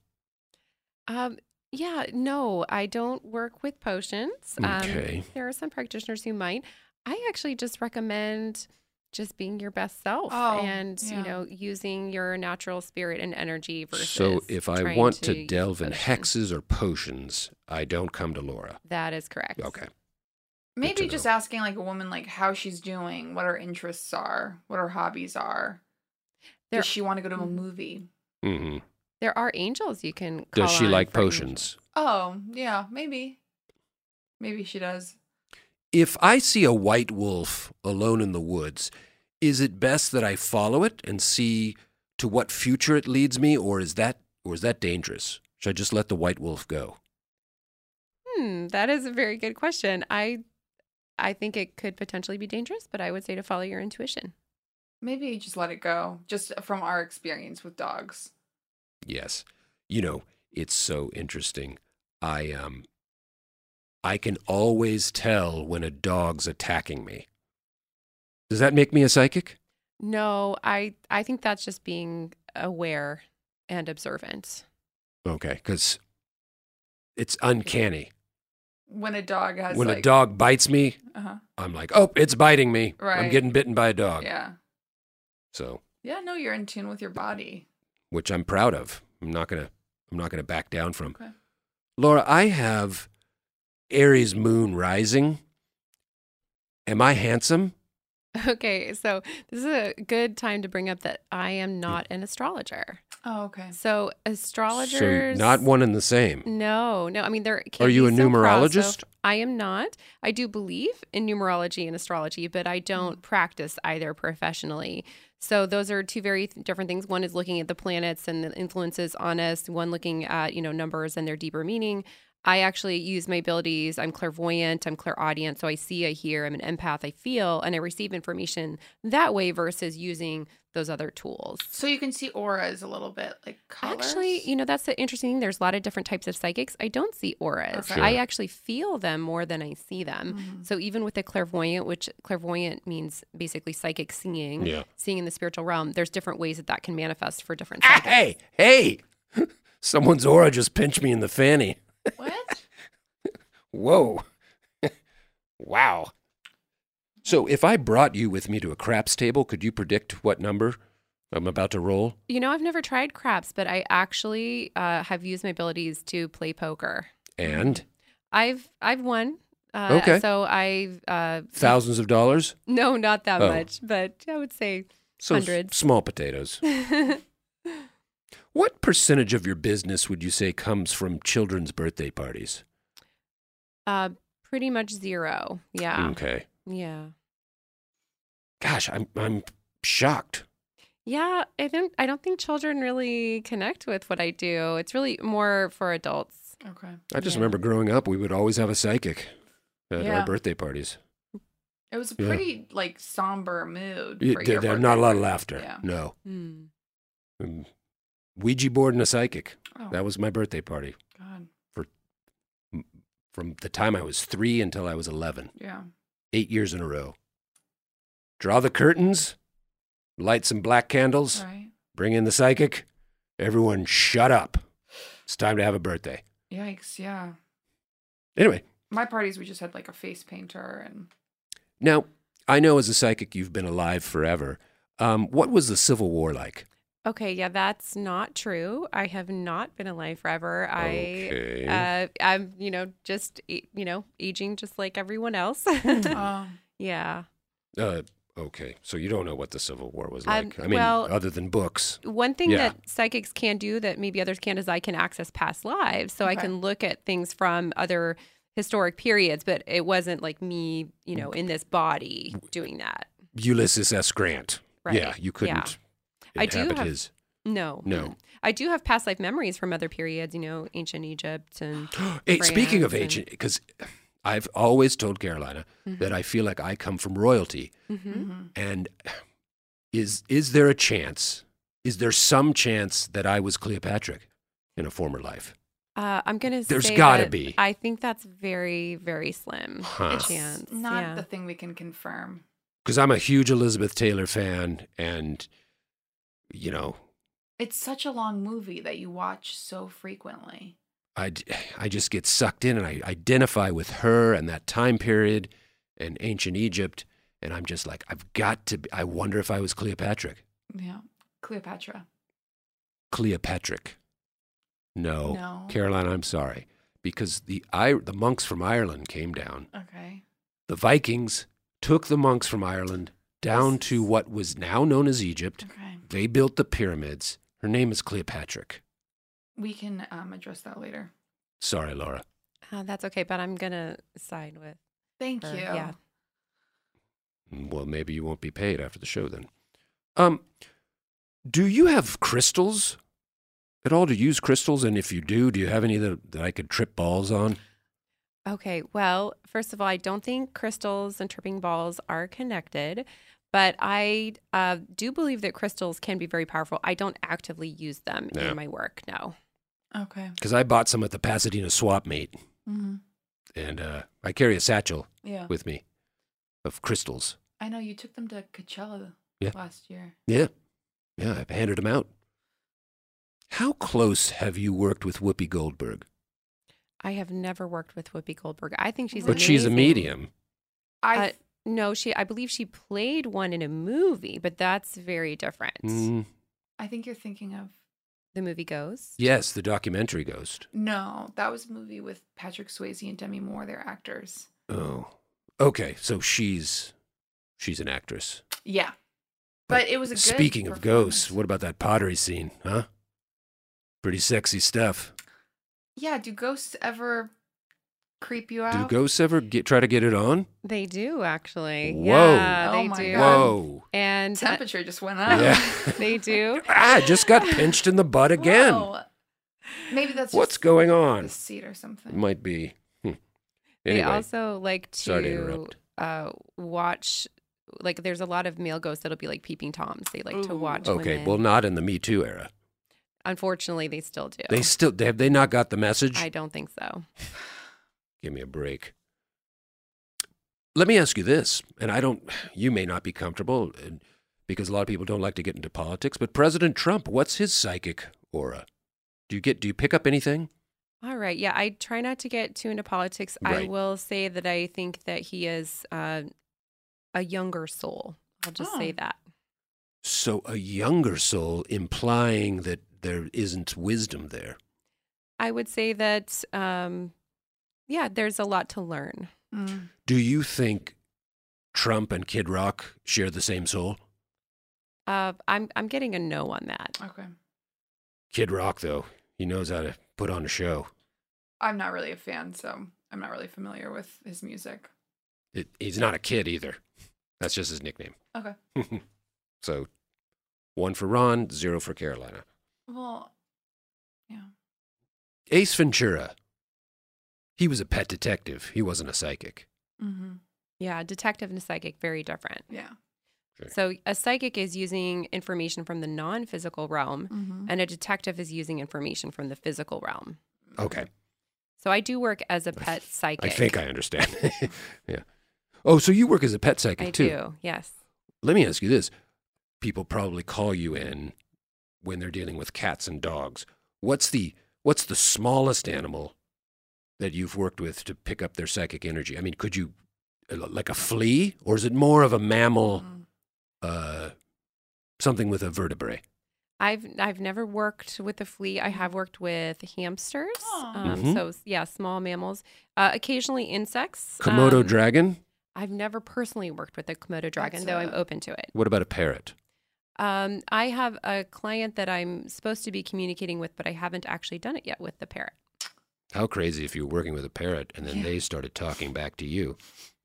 Speaker 10: Um, yeah, no, I don't work with potions. Um,
Speaker 6: Okay.
Speaker 10: There are some practitioners who might. I actually just recommend just being your best self
Speaker 7: Oh,
Speaker 10: and,
Speaker 7: yeah.
Speaker 10: you know, using your natural spirit and energy versus
Speaker 6: So if I
Speaker 10: trying
Speaker 6: want
Speaker 10: to
Speaker 6: to
Speaker 10: use
Speaker 6: delve in
Speaker 10: potion.
Speaker 6: hexes or potions, I don't come to Laura.
Speaker 10: That is correct.
Speaker 6: Okay.
Speaker 7: Maybe
Speaker 6: to
Speaker 7: just
Speaker 6: know.
Speaker 7: asking like a woman like how she's doing, what her interests are, what her hobbies are.
Speaker 10: There-
Speaker 7: Does she want to go to a
Speaker 10: Mhm.
Speaker 7: movie?
Speaker 6: hmm
Speaker 10: There are angels you can call
Speaker 6: Does she
Speaker 10: on
Speaker 6: like
Speaker 10: for any-
Speaker 6: potions?
Speaker 7: Oh, yeah, maybe. Maybe she does.
Speaker 6: If I see a white wolf alone in the woods, is it best that I follow it and see to what future it leads me, or is that or is that dangerous? Should I just let the white wolf go?
Speaker 10: Hmm, that is a very good question. I I think it could potentially be dangerous, but I would say to follow your intuition.
Speaker 7: Maybe just let it go. Just from our experience with dogs.
Speaker 6: Yes. You know, it's so interesting. I um I can always tell when a dog's attacking me. Does that make me a psychic?
Speaker 10: No, I I think that's just being aware and observant.
Speaker 6: Okay, cuz it's uncanny.
Speaker 7: When a dog has
Speaker 6: When
Speaker 7: like
Speaker 6: a dog bites me,
Speaker 7: uh-huh.
Speaker 6: I'm like, "Oh, it's biting me. I'm
Speaker 7: Right.
Speaker 6: getting bitten by a dog."
Speaker 7: Yeah.
Speaker 6: So,
Speaker 7: Yeah, no, you're in tune with your body.
Speaker 6: which I'm proud of. I'm not going to I'm not going to back down from.
Speaker 7: Okay.
Speaker 6: Laura, I have Aries moon rising. Am I handsome?
Speaker 10: Okay, so this is a good time to bring up that I am not an astrologer.
Speaker 7: Oh, okay.
Speaker 10: So astrologers,
Speaker 6: So not one and the same.
Speaker 10: No, no. I mean, there. Can
Speaker 6: Are you
Speaker 10: be
Speaker 6: a
Speaker 10: some
Speaker 6: numerologist?
Speaker 10: crossover. I am not. I do believe in numerology and astrology, but I don't practice either professionally. So those are two very th- different things. One is looking at the planets and the influences on us. One looking at, you know, numbers and their deeper meaning. I actually use my abilities. I'm clairvoyant. I'm clairaudient. So I see, I hear. I'm an empath. I feel, and I receive information that way versus using those other tools.
Speaker 7: So you can see auras a little bit, like colors?
Speaker 10: Actually, you know, that's the interesting thing. There's a lot of different types of psychics. I don't see auras.
Speaker 7: Okay.
Speaker 10: I
Speaker 6: Sure.
Speaker 10: actually feel them more than I see them.
Speaker 7: Mhm.
Speaker 10: So even with the clairvoyant, which clairvoyant means basically psychic seeing,
Speaker 6: Yeah.
Speaker 10: seeing in the spiritual realm, there's different ways that that can manifest for different
Speaker 6: Ah,
Speaker 10: psychics.
Speaker 6: hey, hey! Someone's aura just pinched me in the fanny.
Speaker 7: What?
Speaker 6: Whoa. Wow. So if I brought you with me to a craps table, could you predict what number I'm about to roll?
Speaker 10: You know, I've never tried craps, but I actually uh, have used my abilities to play poker.
Speaker 6: And
Speaker 10: I've I've won. Uh,
Speaker 6: Okay.
Speaker 10: So I've uh,
Speaker 6: thousands of dollars?
Speaker 10: no, not that
Speaker 6: Oh.
Speaker 10: much, but I would say
Speaker 6: So s-
Speaker 10: hundreds.
Speaker 6: small potatoes. What percentage of your business would you say comes from children's birthday parties?
Speaker 10: uh, pretty much zero. Yeah.
Speaker 6: Okay.
Speaker 10: Yeah.
Speaker 6: Gosh, I'm I'm shocked.
Speaker 10: Yeah, I don't I don't think children really connect with what I do. It's really more for adults.
Speaker 7: Okay.
Speaker 6: I just
Speaker 10: Yeah.
Speaker 6: remember growing up, we would always have a psychic at
Speaker 7: Yeah.
Speaker 6: our birthday parties.
Speaker 7: It was a
Speaker 6: Yeah.
Speaker 7: pretty like somber mood.
Speaker 6: Y-
Speaker 7: For
Speaker 6: there-
Speaker 7: your
Speaker 6: there-
Speaker 7: birthday
Speaker 6: not a lot of
Speaker 7: party.
Speaker 6: laughter.
Speaker 7: Yeah.
Speaker 6: No.
Speaker 10: Hmm.
Speaker 6: Um, Ouija board and a psychic.
Speaker 7: Oh,
Speaker 6: That was my birthday party
Speaker 7: God.
Speaker 6: from the time I was three until I was eleven.
Speaker 7: Yeah.
Speaker 6: Eight years in a row. Draw the curtains, light some black candles,
Speaker 7: Right.
Speaker 6: bring in the psychic. Everyone shut up. It's time to have a birthday.
Speaker 7: Yikes. Yeah.
Speaker 6: Anyway,
Speaker 7: My parties, we just had like a face painter and
Speaker 6: now I know as a psychic you've been alive forever. Um, what was the Civil War like?
Speaker 10: Okay, yeah, that's not true. I have not been alive forever.
Speaker 6: Okay.
Speaker 10: I uh I'm, you know, just a- you know, aging just like everyone else.
Speaker 7: um,
Speaker 10: Yeah.
Speaker 6: Uh, okay, so you don't know what the Civil War was
Speaker 10: Um,
Speaker 6: like. I mean,
Speaker 10: well-
Speaker 6: other than books.
Speaker 10: One thing
Speaker 6: Yeah.
Speaker 10: that psychics can do that maybe others can't is I can access past lives. So I
Speaker 7: Okay.
Speaker 10: can look at things from other historic periods, but it wasn't like me, you know, in this body doing that.
Speaker 6: Ulysses S. Grant.
Speaker 10: Right.
Speaker 6: Yeah, you couldn't
Speaker 10: I do
Speaker 6: inhabit
Speaker 10: have-
Speaker 6: his.
Speaker 10: No.
Speaker 6: No.
Speaker 10: I do have past life memories from other periods, you know, ancient Egypt and
Speaker 6: Hey, speaking of
Speaker 10: France and-
Speaker 6: ancient, because I've always told Carolina
Speaker 10: Mhm.
Speaker 6: that I feel like I come from royalty.
Speaker 10: Mhm.
Speaker 7: mhm.
Speaker 6: And is is there a chance? Is there some chance that I was Cleopatra in a former life?
Speaker 10: Uh, I'm gonna
Speaker 6: There's
Speaker 10: say
Speaker 6: gotta
Speaker 10: that
Speaker 6: be.
Speaker 10: I think that's very, very slim
Speaker 6: Huh.
Speaker 10: chance.
Speaker 7: Not
Speaker 10: yeah.
Speaker 7: the thing we can confirm.
Speaker 6: Because I'm a huge Elizabeth Taylor fan, and you know,
Speaker 7: It's such a long movie that you watch so frequently.
Speaker 6: I I just get sucked in, and I identify with her and that time period and ancient Egypt, and I'm just like, I've got to. Be, I wonder if I was Cleopatra.
Speaker 7: Yeah. Cleopatra.
Speaker 6: Cleopatra. No.
Speaker 7: No.
Speaker 6: Caroline, I'm sorry. Because the I, the monks from Ireland came down.
Speaker 7: Okay.
Speaker 6: The Vikings took the monks from Ireland down to what was now known as Egypt.
Speaker 7: Okay.
Speaker 6: They built the pyramids. Her name is Cleopatra.
Speaker 7: We can um, address that later.
Speaker 6: Sorry, Laura.
Speaker 10: Uh, that's okay, but I'm gonna side with.
Speaker 7: Thank
Speaker 10: her.
Speaker 7: you.
Speaker 10: Yeah.
Speaker 6: Well, maybe you won't be paid after the show then. Um, do you have crystals at all? Do you use crystals? And if you do, do you have any that, that I could trip balls on?
Speaker 10: Okay. Well, first of all, I don't think crystals and tripping balls are connected, but I uh, do believe that crystals can be very powerful. I don't actively use them
Speaker 6: Yeah.
Speaker 10: in my work. No.
Speaker 7: Okay.
Speaker 6: Because I bought some at the Pasadena Swap Meet,
Speaker 7: Mm-hmm.
Speaker 6: and uh, I carry a satchel
Speaker 7: Yeah.
Speaker 6: with me of crystals.
Speaker 7: I know you took them to Coachella
Speaker 6: Yeah.
Speaker 7: last year.
Speaker 6: Yeah. Yeah, I've handed them out. How close have you worked with Whoopi Goldberg?
Speaker 10: I have never worked with Whoopi Goldberg. I think she's
Speaker 6: But she's a
Speaker 10: amazing.
Speaker 6: medium.
Speaker 7: I
Speaker 10: Uh, no, she. I believe she played one in a movie, but that's very different.
Speaker 6: Mm,
Speaker 7: I think you're thinking of
Speaker 10: The movie Ghost?
Speaker 6: Yes, the documentary Ghost.
Speaker 7: No, that was a movie with Patrick Swayze and Demi Moore. They're actors.
Speaker 6: Oh, okay. So she's she's an actress.
Speaker 7: Yeah, but, but it was a good
Speaker 6: Speaking of ghosts, what about that pottery scene, huh? Pretty sexy stuff.
Speaker 7: Yeah, do ghosts ever creep you out?
Speaker 6: Do ghosts ever get, try to get it on?
Speaker 10: They do, actually.
Speaker 6: Whoa.
Speaker 10: Yeah,
Speaker 7: oh
Speaker 10: they
Speaker 7: my
Speaker 10: do.
Speaker 7: God.
Speaker 6: Whoa.
Speaker 10: And
Speaker 7: temperature just went up.
Speaker 6: Yeah.
Speaker 10: They do.
Speaker 6: Ah, just got pinched in the butt again.
Speaker 7: Whoa. Maybe that's
Speaker 6: What's
Speaker 7: just
Speaker 6: going on?
Speaker 7: the seat or something.
Speaker 6: Might be. Hmm.
Speaker 10: They
Speaker 6: Anyway,
Speaker 10: also like
Speaker 6: sorry to
Speaker 10: to
Speaker 6: interrupt.
Speaker 10: uh, watch, like, there's a lot of male ghosts that'll be like peeping Toms. They like to
Speaker 7: Ooh.
Speaker 10: watch
Speaker 6: okay,
Speaker 10: women.
Speaker 6: well, not in the Me Too era.
Speaker 10: Unfortunately, they still do.
Speaker 6: They still have they not got the message?
Speaker 10: I don't think so.
Speaker 6: Give me a break. Let me ask you this, and I don't, you may not be comfortable and, because a lot of people don't like to get into politics, but President Trump, what's his psychic aura? Do you get, do you pick up anything?
Speaker 10: All right. Yeah, I try not to get too into politics. I
Speaker 6: Right.
Speaker 10: will say that I think that he is uh, a younger soul. I'll just
Speaker 7: Oh.
Speaker 10: say that.
Speaker 6: So a younger soul, implying that there isn't wisdom there.
Speaker 10: I would say that, um, yeah, there's a lot to learn.
Speaker 7: Mm.
Speaker 6: Do you think Trump and Kid Rock share the same soul?
Speaker 10: Uh, I'm I'm getting a no on that.
Speaker 7: Okay.
Speaker 6: Kid Rock, though, he knows how to put on a show.
Speaker 7: I'm not really a fan, so I'm not really familiar with his music.
Speaker 6: It, he's not a kid either. That's just his nickname.
Speaker 7: Okay.
Speaker 6: So, one for Ron, zero for Carolina.
Speaker 7: Well, yeah.
Speaker 6: Ace Ventura. He was a pet detective. He wasn't a psychic.
Speaker 7: Mm-hmm.
Speaker 10: Yeah, detective and a psychic, very different.
Speaker 7: Yeah.
Speaker 6: Okay.
Speaker 10: So a psychic is using information from the non-physical realm,
Speaker 7: Mm-hmm.
Speaker 10: and a detective is using information from the physical realm.
Speaker 6: Okay.
Speaker 10: So I do work as a pet psychic.
Speaker 6: I think I understand. Yeah. Oh, so you work as a pet psychic
Speaker 10: I
Speaker 6: too?
Speaker 10: do, yes.
Speaker 6: Let me ask you this. People probably call you in when they're dealing with cats and dogs. What's the what's the smallest animal that you've worked with to pick up their psychic energy? I mean, could you, like a flea, or is it more of a mammal,
Speaker 7: Mm.
Speaker 6: uh, something with a vertebrae?
Speaker 10: I've I've never worked with a flea. I have worked with hamsters.
Speaker 7: Aw.
Speaker 10: Um,
Speaker 6: Mhm.
Speaker 10: So yeah, small mammals. Uh, occasionally insects.
Speaker 6: Komodo
Speaker 10: Um,
Speaker 6: dragon?
Speaker 10: I've never personally worked with a Komodo dragon,
Speaker 7: That's
Speaker 10: though I'm
Speaker 7: a-
Speaker 10: open to it.
Speaker 6: What about a parrot?
Speaker 10: Um, I have a client that I'm supposed to be communicating with, but I haven't actually done it yet with the parrot.
Speaker 6: How crazy if you were working with a parrot and then
Speaker 7: Yeah.
Speaker 6: they started talking back to you.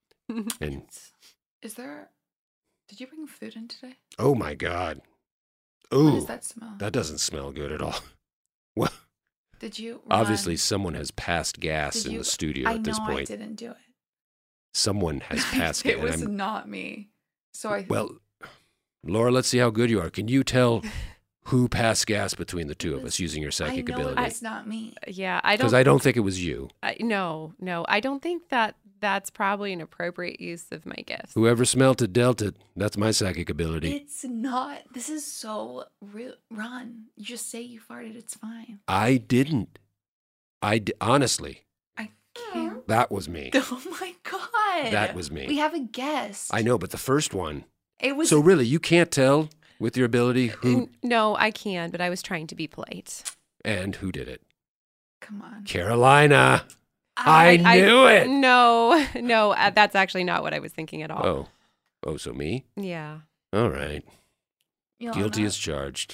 Speaker 6: And
Speaker 7: Is there? Did you bring food in today?
Speaker 6: oh my God.
Speaker 7: What
Speaker 6: Ooh,
Speaker 7: does that smell?
Speaker 6: that doesn't smell good at all. Well,
Speaker 7: Did you?
Speaker 6: obviously
Speaker 7: Ron,
Speaker 6: someone has passed gas
Speaker 7: did
Speaker 6: in
Speaker 7: you-
Speaker 6: the studio
Speaker 7: I
Speaker 6: at this
Speaker 7: know
Speaker 6: point.
Speaker 7: I didn't do it.
Speaker 6: Someone has passed
Speaker 7: it
Speaker 6: gas.
Speaker 7: was not me. So I.
Speaker 6: Well, Laura, let's see how good you are. Can you tell who passed gas between the two of us using your psychic
Speaker 7: I know
Speaker 6: ability?
Speaker 7: it was not me.
Speaker 10: Yeah, I don't.
Speaker 6: Because I don't think it was you.
Speaker 10: I, no, no, I don't think that that's probably an appropriate use of my gifts.
Speaker 6: Whoever smelt it dealt it. That's my psychic ability.
Speaker 7: It's not. This is so real. Ron, you just say you farted. It's fine.
Speaker 6: I didn't. I d- honestly,
Speaker 7: I can't.
Speaker 6: that was me.
Speaker 7: Oh my god.
Speaker 6: That was me.
Speaker 7: We have a guest.
Speaker 6: I know, but the first one.
Speaker 7: It was.
Speaker 6: So really, you can't tell with your ability who
Speaker 10: N- No, I can, but I was trying to be polite.
Speaker 6: and who did it.
Speaker 7: Come on.
Speaker 6: Carolina. I, knew it.
Speaker 10: No, no, uh, that's actually not what I was thinking at all.
Speaker 6: Oh. Oh, so me?
Speaker 10: Yeah.
Speaker 6: All right.
Speaker 7: Ilana,
Speaker 6: Guilty as charged.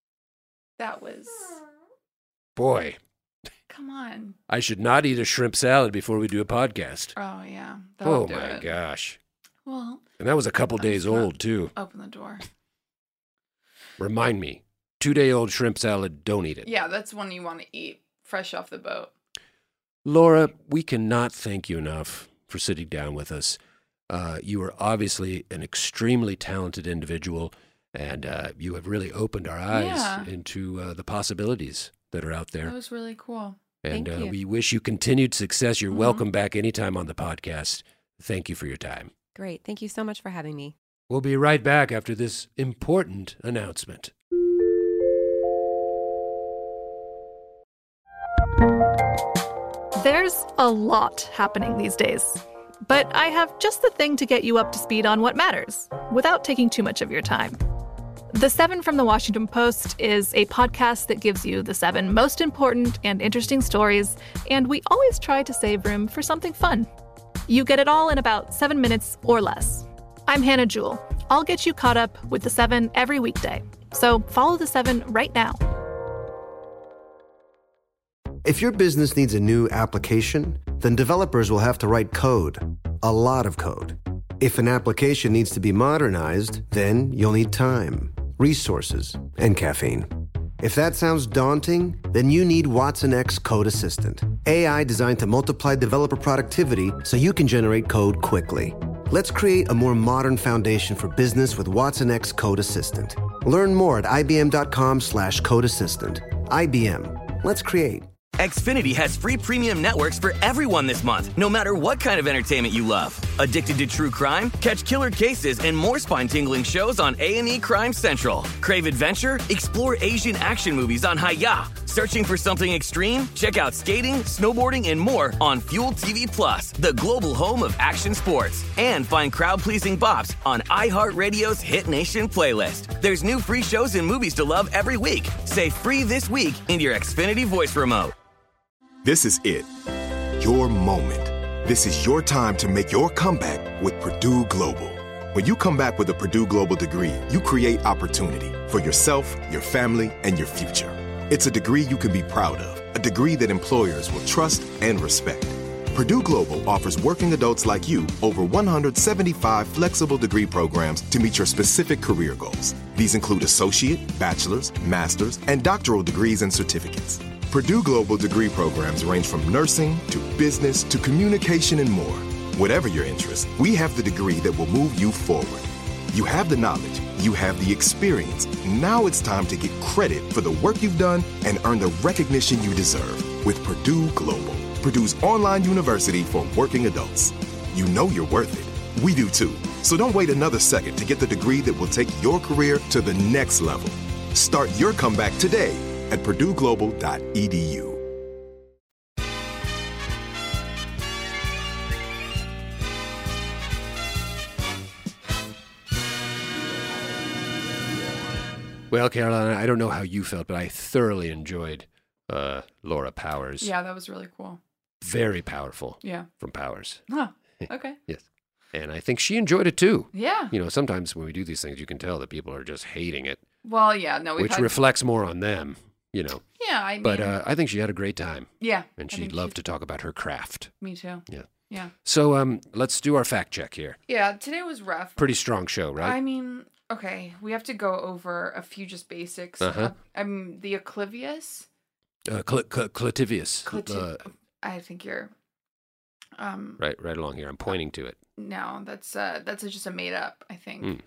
Speaker 7: That was.
Speaker 6: Boy,
Speaker 7: Come on.
Speaker 6: I should not eat a shrimp salad before we do a podcast.
Speaker 7: Oh yeah. That'll
Speaker 6: Oh
Speaker 7: do
Speaker 6: my
Speaker 7: it.
Speaker 6: gosh.
Speaker 7: Well,
Speaker 6: And that was a couple
Speaker 7: I'm
Speaker 6: days
Speaker 7: not-
Speaker 6: old, too.
Speaker 7: open the door.
Speaker 6: Remind me. Two day old shrimp salad, don't eat it.
Speaker 7: Yeah, that's one you want to eat fresh off the boat.
Speaker 6: Laura, we cannot thank you enough for sitting down with us. Uh, you are obviously an extremely talented individual, and uh, you have really opened our eyes
Speaker 7: Yeah.
Speaker 6: into uh, the possibilities that are out there.
Speaker 7: That was really cool.
Speaker 6: And
Speaker 10: Thank
Speaker 6: uh,
Speaker 10: you.
Speaker 6: we wish you continued success. You're
Speaker 7: Mhm.
Speaker 6: welcome back anytime on the podcast. Thank you for your time.
Speaker 10: Great. Thank you so much for having me.
Speaker 6: We'll be right back after this important announcement.
Speaker 2: There's a lot happening these days, but I have just the thing to get you up to speed on what matters without taking too much of your time. The Seven from the Washington Post is a podcast that gives you the seven most important and interesting stories, and we always try to save room for something fun. You get it all in about seven minutes or less. I'm Hannah Jewell. I'll get you caught up with the Seven every weekday. So follow the Seven right now.
Speaker 1: If your business needs a new application, then developers will have to write code, a lot of code. If an application needs to be modernized, then you'll need time, resources, and caffeine. If that sounds daunting, then you need Watson X Code Assistant, A I designed to multiply developer productivity so you can generate code quickly. Let's create a more modern foundation for business with Watson X Code Assistant. Learn more at ibm.com slash code assistant. I B M. Let's create.
Speaker 3: Xfinity has free premium networks for everyone this month, no matter what kind of entertainment you love. Addicted to true crime? Catch killer cases and more spine-tingling shows on A and E Crime Central. Crave adventure? Explore Asian action movies on Hi-Ya. Searching for something extreme? Check out skating, snowboarding, and more on Fuel T V Plus, the global home of action sports. And find crowd-pleasing bops on iHeartRadio's Hit Nation playlist. There's new free shows and movies to love every week. Say free this week in your Xfinity voice remote.
Speaker 4: This is it. Your moment. This is your time to make your comeback with Purdue Global. When you come back with a Purdue Global degree, you create opportunity for yourself, your family, and your future. It's a degree you can be proud of, a degree that employers will trust and respect. Purdue Global offers working adults like you over one hundred seventy-five flexible degree programs to meet your specific career goals. These include associate, bachelor's, master's, and doctoral degrees and certificates. Purdue Global degree programs range from nursing to business to communication and more. Whatever your interest, we have the degree that will move you forward. You have the knowledge, you have the experience. Now it's time to get credit for the work you've done and earn the recognition you deserve with Purdue Global, Purdue's online university for working adults. You know you're worth it. We do too. So don't wait another second to get the degree that will take your career to the next level. Start your comeback today at purdue global dot e d u.
Speaker 6: Well, Carolina, I don't know how you felt, but I thoroughly enjoyed uh, Laura Powers.
Speaker 7: Yeah, that was really cool.
Speaker 6: Very powerful.
Speaker 7: Yeah.
Speaker 6: From Powers.
Speaker 7: Huh. Okay.
Speaker 6: Yes. And I think she enjoyed it too.
Speaker 7: Yeah.
Speaker 6: You know, sometimes when we do these things, you can tell that people are just hating it.
Speaker 7: Well, yeah, no, we've
Speaker 6: which
Speaker 7: had...
Speaker 6: reflects more on them, you know.
Speaker 7: Yeah, I mean...
Speaker 6: But uh, I think she had a great time.
Speaker 7: Yeah.
Speaker 6: And she loved to talk about her craft.
Speaker 7: Me too.
Speaker 6: Yeah.
Speaker 7: Yeah.
Speaker 6: So um, let's do our fact check here.
Speaker 7: Yeah, today was rough.
Speaker 6: Pretty strong show, right?
Speaker 7: I mean, okay, we have to go over a few just basics.
Speaker 6: Uh-huh.
Speaker 7: Uh, I'm the Acclivius.
Speaker 6: Uh, Cl- Cl- Clativius.
Speaker 7: Cliti-
Speaker 6: uh,
Speaker 7: I think you're... Um,
Speaker 6: right, right along here. I'm pointing to it.
Speaker 7: No, that's uh, that's just a made up, I think.
Speaker 6: Mm.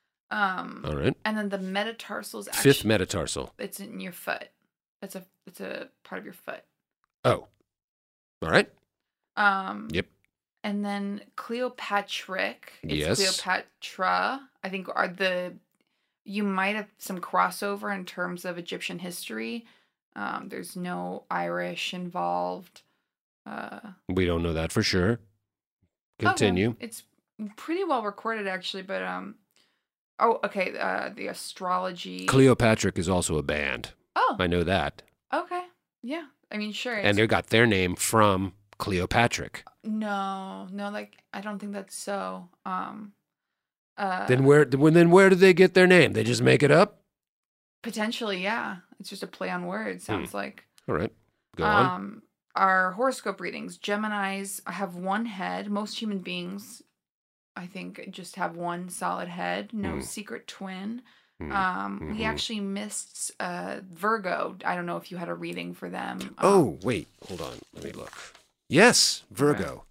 Speaker 7: Um,
Speaker 6: All right.
Speaker 7: And then the metatarsals. Actually,
Speaker 6: Fifth metatarsal.
Speaker 7: It's in your foot. It's a it's a part of your foot.
Speaker 6: Oh. All right.
Speaker 7: Um.
Speaker 6: Yep.
Speaker 7: And then Cleopatrick. It's
Speaker 6: Yes.
Speaker 7: Cleopatra. I think are the. You might have some crossover in terms of Egyptian history. Um, there's no Irish involved. Uh,
Speaker 6: we don't know that for sure. Continue.
Speaker 7: Okay. It's pretty well recorded, actually, but um, oh, okay. Uh, the astrology.
Speaker 6: Cleopatrick is also a band.
Speaker 7: Oh,
Speaker 6: I know that.
Speaker 7: Okay, yeah. I mean, sure.
Speaker 6: And they got their name from Cleopatrick.
Speaker 7: No, no, like I don't think that's so. Um, uh,
Speaker 6: then where? Then where did they get their name? They just make it up?
Speaker 7: Potentially, yeah. It's just a play on words. Sounds
Speaker 6: hmm.
Speaker 7: like.
Speaker 6: All right, go
Speaker 7: um,
Speaker 6: on.
Speaker 7: Our horoscope readings. Geminis have one head. Most human beings, I think, just have one solid head. No
Speaker 6: Mm.
Speaker 7: secret twin.
Speaker 6: Mm.
Speaker 7: Um,
Speaker 6: Mm-hmm.
Speaker 7: We actually missed uh, Virgo. I don't know if you had a reading for them. Um,
Speaker 6: Oh, wait. Hold on. Let me look. Yes, Virgo.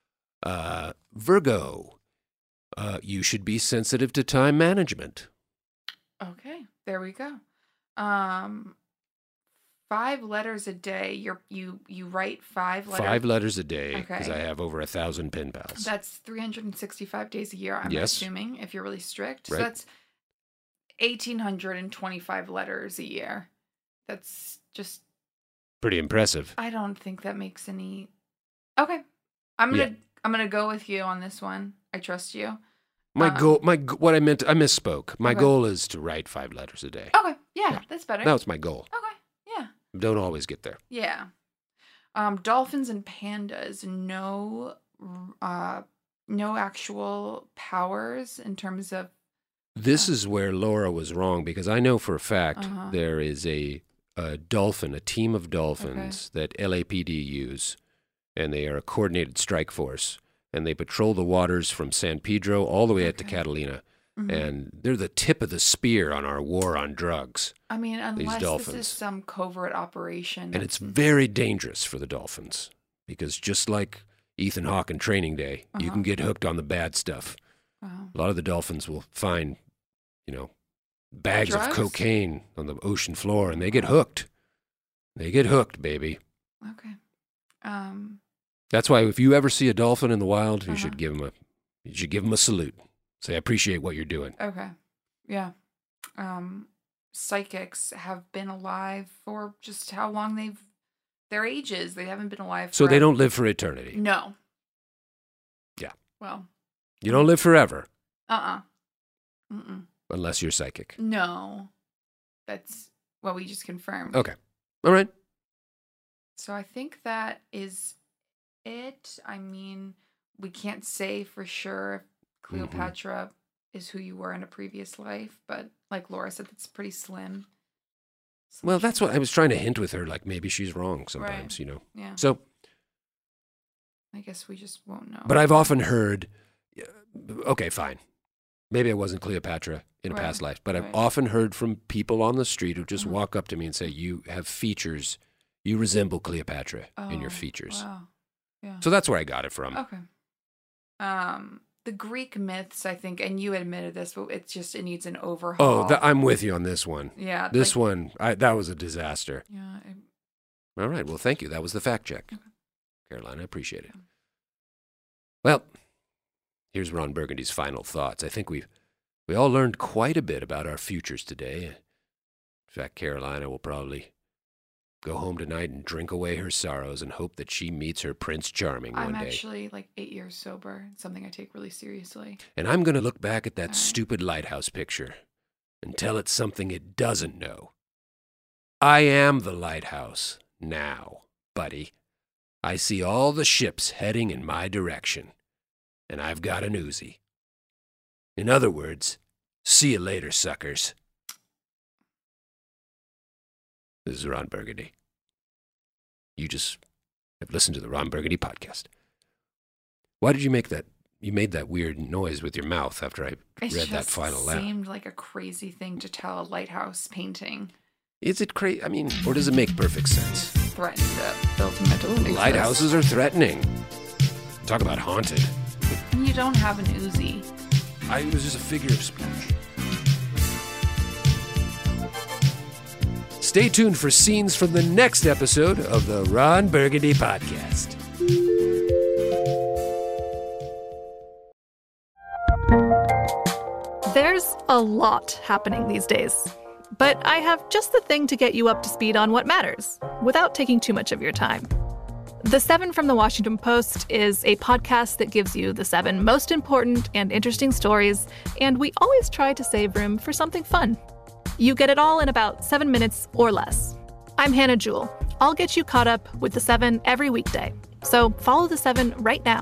Speaker 6: Uh, Virgo. Uh, you should be sensitive to time management.
Speaker 7: Okay, there we go. Um, five letters a day. You're you you write five letters.
Speaker 6: Five letters a day, because
Speaker 7: Okay.
Speaker 6: I have over a thousand pen pals.
Speaker 7: That's three hundred sixty-five days a year. I'm
Speaker 6: Yes.
Speaker 7: assuming if you're really strict.
Speaker 6: Right.
Speaker 7: So that's eighteen twenty-five letters a year. That's just.
Speaker 6: Pretty impressive.
Speaker 7: I don't think that makes any. Okay, I'm gonna
Speaker 6: Yeah.
Speaker 7: I'm gonna go with you on this one. I trust you.
Speaker 6: My
Speaker 7: Um,
Speaker 6: goal, my g- what I meant, I misspoke. My
Speaker 7: Okay.
Speaker 6: goal is to write five letters a day.
Speaker 7: Okay, yeah, that's better.
Speaker 6: That's my goal.
Speaker 7: Okay, yeah.
Speaker 6: Don't always get there.
Speaker 7: Yeah. Um, dolphins and pandas, no, uh, no actual powers in terms of.
Speaker 6: This is where Laura was wrong because I know for a fact
Speaker 7: Uh-huh.
Speaker 6: there is a, a dolphin, a team of dolphins that L A P D use, and they are a coordinated strike force, and they patrol the waters from San Pedro all the way out to
Speaker 7: Okay.
Speaker 6: Catalina,
Speaker 7: Mhm.
Speaker 6: and they're the tip of the spear on our war on drugs.
Speaker 7: I mean, unless this
Speaker 6: dolphins.
Speaker 7: is some covert operation.
Speaker 6: And it's
Speaker 7: that's-
Speaker 6: very dangerous for the dolphins because just like Ethan Hawke in Training Day, you
Speaker 7: Uh-huh.
Speaker 6: can get hooked on the bad stuff.
Speaker 7: Oh.
Speaker 6: A lot of the dolphins will find, you know, bags
Speaker 7: Drugs?
Speaker 6: of cocaine on the ocean floor, and they get hooked. They get hooked, baby.
Speaker 7: Okay. Um.
Speaker 6: That's why if you ever see a dolphin in the wild, you
Speaker 7: Uh-huh.
Speaker 6: should give him a, you should give him a salute. Say, I appreciate what you're doing.
Speaker 7: Okay. Yeah. Um. Psychics have been alive for just how long they've their ages. They haven't been alive.
Speaker 6: So they
Speaker 7: forever.
Speaker 6: don't live for eternity.
Speaker 7: No.
Speaker 6: Yeah.
Speaker 7: Well.
Speaker 6: You don't live forever
Speaker 7: Uh. uh Mm.
Speaker 6: unless you're psychic.
Speaker 7: No. That's what we just confirmed.
Speaker 6: Okay. All right.
Speaker 7: So I think that is it. I mean, we can't say for sure if Cleopatra is who you were in a previous life, but like Laura said, that's pretty slim.
Speaker 6: Well, that's what I was trying to hint with her. Like maybe she's wrong sometimes,
Speaker 7: Right.
Speaker 6: you know.
Speaker 7: Yeah.
Speaker 6: So,
Speaker 7: I guess we just won't know.
Speaker 6: but I've often heard, yeah, okay, fine. Maybe I wasn't Cleopatra in a
Speaker 7: Right,
Speaker 6: past life, but I've
Speaker 7: right.
Speaker 6: often heard from people on the street who just
Speaker 7: Uh-huh.
Speaker 6: walk up to me and say, you have features, you resemble Cleopatra in your
Speaker 7: Oh,
Speaker 6: features.
Speaker 7: Wow. Yeah.
Speaker 6: So that's where I got it from.
Speaker 7: Okay. Um, the Greek myths, I think, and you admitted this, but it's just it needs an overhaul.
Speaker 6: Oh, th- I'm with you on this one.
Speaker 7: Yeah.
Speaker 6: This
Speaker 7: like-
Speaker 6: one, I, that was a disaster.
Speaker 7: Yeah. it-
Speaker 6: All right. Well, thank you. That was the fact check.
Speaker 7: Okay.
Speaker 6: Caroline, I appreciate it. Well, here's Ron Burgundy's final thoughts. I think we've we all learned quite a bit about our futures today. In fact, Carolina will probably go home tonight and drink away her sorrows and hope that she meets her Prince Charming one
Speaker 7: I'm
Speaker 6: day.
Speaker 7: actually like eight years sober. It's something I take really seriously.
Speaker 6: And I'm going to look back at that
Speaker 7: All right.
Speaker 6: stupid lighthouse picture and tell it something it doesn't know. I am the lighthouse now, buddy. I see all the ships heading in my direction, and I've got an Uzi. In other words, see you later, suckers. This is Ron Burgundy. You just have listened to the Ron Burgundy podcast. Why did you make that? You made that weird noise with your mouth after I
Speaker 7: It
Speaker 6: read
Speaker 7: just
Speaker 6: that final laugh.
Speaker 7: seemed like a crazy thing to tell a lighthouse painting.
Speaker 6: Is it crazy? I mean, or does it make perfect sense?
Speaker 7: Threatened to build a mental exist.
Speaker 6: Lighthouses are threatening. Talk about haunted.
Speaker 7: And you don't have an Uzi.
Speaker 6: I, it was just a figure of speech. Stay tuned for scenes from the next episode of the Ron Burgundy podcast.
Speaker 2: There's a lot happening these days, but I have just the thing to get you up to speed on what matters without taking too much of your time. The Seven from the Washington Post is a podcast that gives you the seven most important and interesting stories, and we always try to save room for something fun. You get it all in about seven minutes or less. I'm Hannah Jewell. I'll get you caught up with the seven every weekday. So follow the seven right now.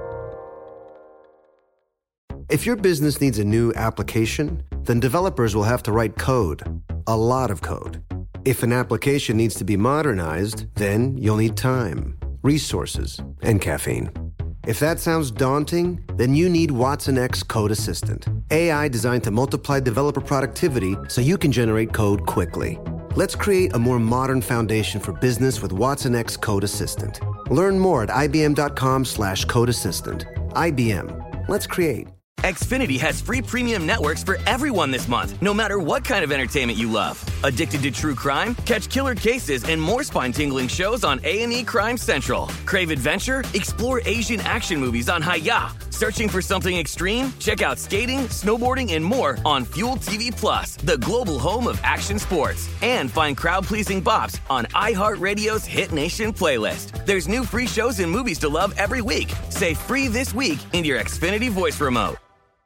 Speaker 1: If your business needs a new application, then developers will have to write code, a lot of code. If an application needs to be modernized, then you'll need time, resources, and caffeine. If that sounds daunting, then you need Watson X Code Assistant, A I designed to multiply developer productivity so you can generate code quickly. Let's create a more modern foundation for business with Watson X Code Assistant. Learn more at ibm.com slash code assistant. I B M. Let's create.
Speaker 3: Xfinity has free premium networks for everyone this month, no matter what kind of entertainment you love. Addicted to true crime? Catch killer cases and more spine-tingling shows on A and E Crime Central. Crave adventure? Explore Asian action movies on Hi-Ya. Searching for something extreme? Check out skating, snowboarding, and more on Fuel T V Plus, the global home of action sports. And find crowd-pleasing bops on iHeartRadio's Hit Nation playlist. There's new free shows and movies to love every week. Say free this week in your Xfinity voice remote.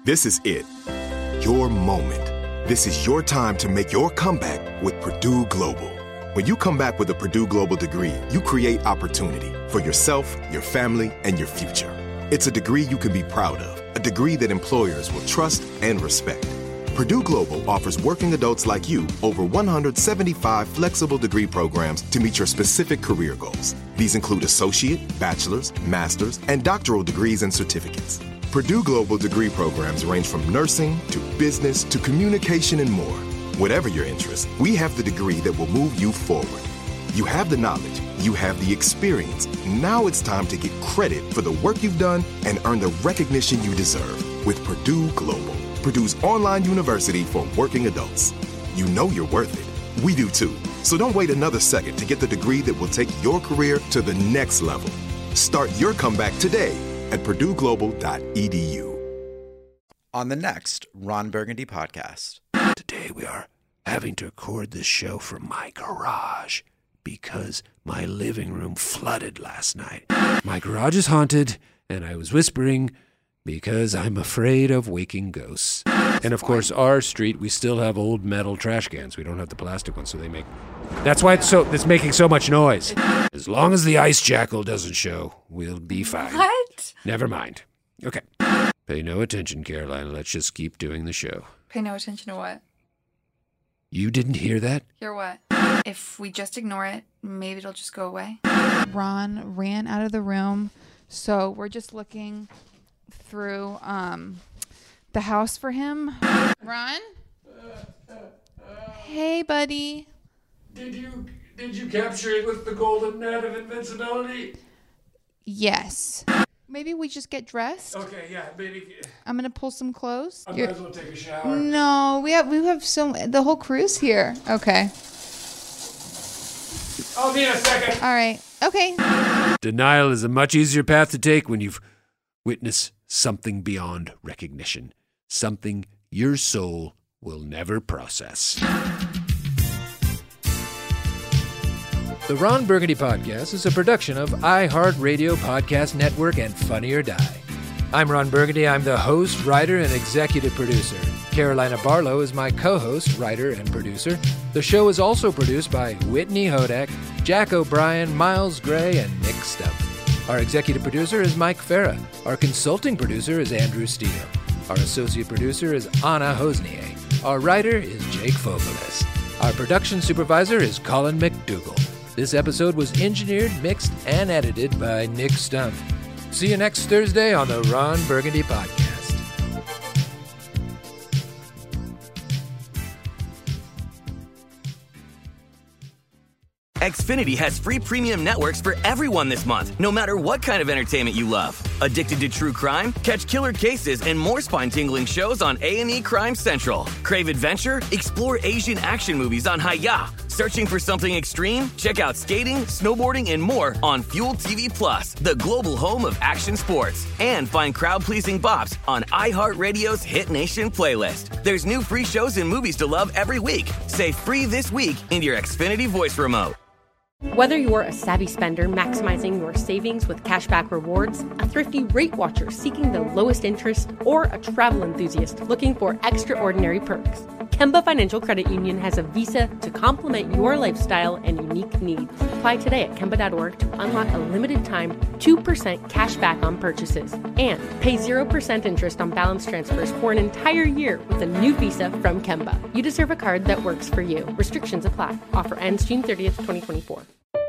Speaker 4: This is it. Your moment. This is your time to make your comeback with Purdue Global. When you come back with a Purdue Global degree, you create opportunity for yourself, your family, and your future. It's a degree you can be proud of, a degree that employers will trust and respect. Purdue Global offers working adults like you over one hundred seventy-five flexible degree programs to meet your specific career goals. These include associate, bachelor's, master's, and doctoral degrees and certificates. Purdue Global degree programs range from nursing to business to communication and more. Whatever your interest, we have the degree that will move you forward. You have the knowledge, you have the experience. Now it's time to get credit for the work you've done and earn the recognition you deserve with Purdue Global, Purdue's online university for working adults. You know you're worth it. We do too. So don't wait another second to get the degree that will take your career to the next level. Start your comeback today at purdue global dot e d u.
Speaker 11: On the next Ron Burgundy podcast.
Speaker 6: Today we are having to record this show from my garage because my living room flooded last night. My garage is haunted, and I was whispering because I'm afraid of waking ghosts. And of course, our street, we still have old metal trash cans. We don't have the plastic ones, so they make... That's why it's so it's making so much noise. As long as the ice jackal doesn't show, we'll be fine.
Speaker 7: What?
Speaker 6: Never mind. Okay. Pay no attention, Caroline. Let's just keep doing the show.
Speaker 7: Pay no attention to what?
Speaker 6: You didn't hear that?
Speaker 7: Hear what? If we just ignore it, maybe it'll just go away.
Speaker 12: Ron ran out of the room, so we're just looking through um the house for him. Ron? Hey, buddy.
Speaker 6: Did you did you capture it with the golden net of invincibility?
Speaker 12: Yes. Maybe we just get dressed.
Speaker 6: Okay, yeah, maybe.
Speaker 12: I'm gonna pull some clothes.
Speaker 6: I might as well take a shower.
Speaker 12: No, we have we have so the whole crew's here. Okay.
Speaker 6: I'll be in a second.
Speaker 12: All right. Okay.
Speaker 6: Denial is a much easier path to take when you've witnessed something beyond recognition, something your soul will never process. The Ron Burgundy Podcast is a production of iHeartRadio Podcast Network and Funny or Die. I'm Ron Burgundy. I'm the host, writer, and executive producer. Carolina Barlow is my co-host, writer, and producer. The show is also produced by Whitney Hodak, Jack O'Brien, Miles Gray, and Nick Stump. Our executive producer is Mike Farah. Our consulting producer is Andrew Stino. Our associate producer is Anna Hosnier. Our writer is Jake Fogeles. Our production supervisor is Colin McDougall. This episode was engineered, mixed, and edited by Nick Stump. See you next Thursday on the Ron Burgundy Podcast.
Speaker 3: Xfinity has free premium networks for everyone this month, no matter what kind of entertainment you love. Addicted to true crime? Catch killer cases and more spine-tingling shows on A and E Crime Central. Crave adventure? Explore Asian action movies on Hi-Ya. Searching for something extreme? Check out skating, snowboarding, and more on Fuel T V Plus, the global home of action sports. And find crowd-pleasing bops on iHeartRadio's Hit Nation playlist. There's new free shows and movies to love every week. Say free this week in your Xfinity voice remote.
Speaker 13: Whether you're a savvy spender maximizing your savings with cashback rewards, a thrifty rate watcher seeking the lowest interest, or a travel enthusiast looking for extraordinary perks, Kemba Financial Credit Union has a visa to complement your lifestyle and unique needs. Apply today at Kemba dot org to unlock a limited time two percent cash back on purchases and pay zero percent interest on balance transfers for an entire year with a new visa from Kemba. You deserve a card that works for you. Restrictions apply. Offer ends June thirtieth, twenty twenty-four.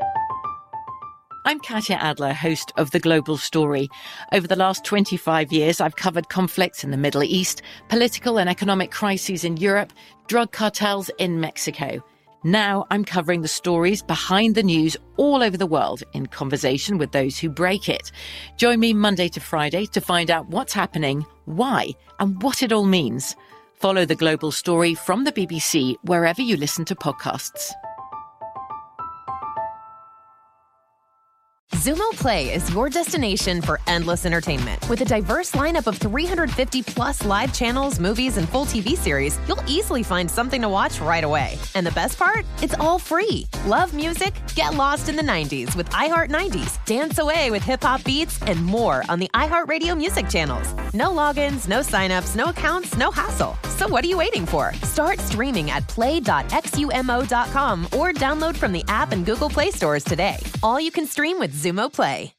Speaker 14: I'm Katya Adler, host of The Global Story. Over the last twenty-five years, I've covered conflicts in the Middle East, political and economic crises in Europe, drug cartels in Mexico. Now I'm covering the stories behind the news all over the world in conversation with those who break it. Join me Monday to Friday to find out what's happening, why, and what it all means. Follow The Global Story from the B B C wherever you listen to podcasts.
Speaker 15: Zumo Play is your destination for endless entertainment. With a diverse lineup of three hundred fifty plus live channels, movies, and full T V series, you'll easily find something to watch right away. And the best part? It's all free. Love music? Get lost in the nineties with iHeart nineties. Dance away with hip-hop beats and more on the iHeartRadio music channels. No logins, no signups, no accounts, no hassle. So what are you waiting for? Start streaming at play dot xumo dot com or download from the app and Google Play stores today. All you can stream with Zumo Play.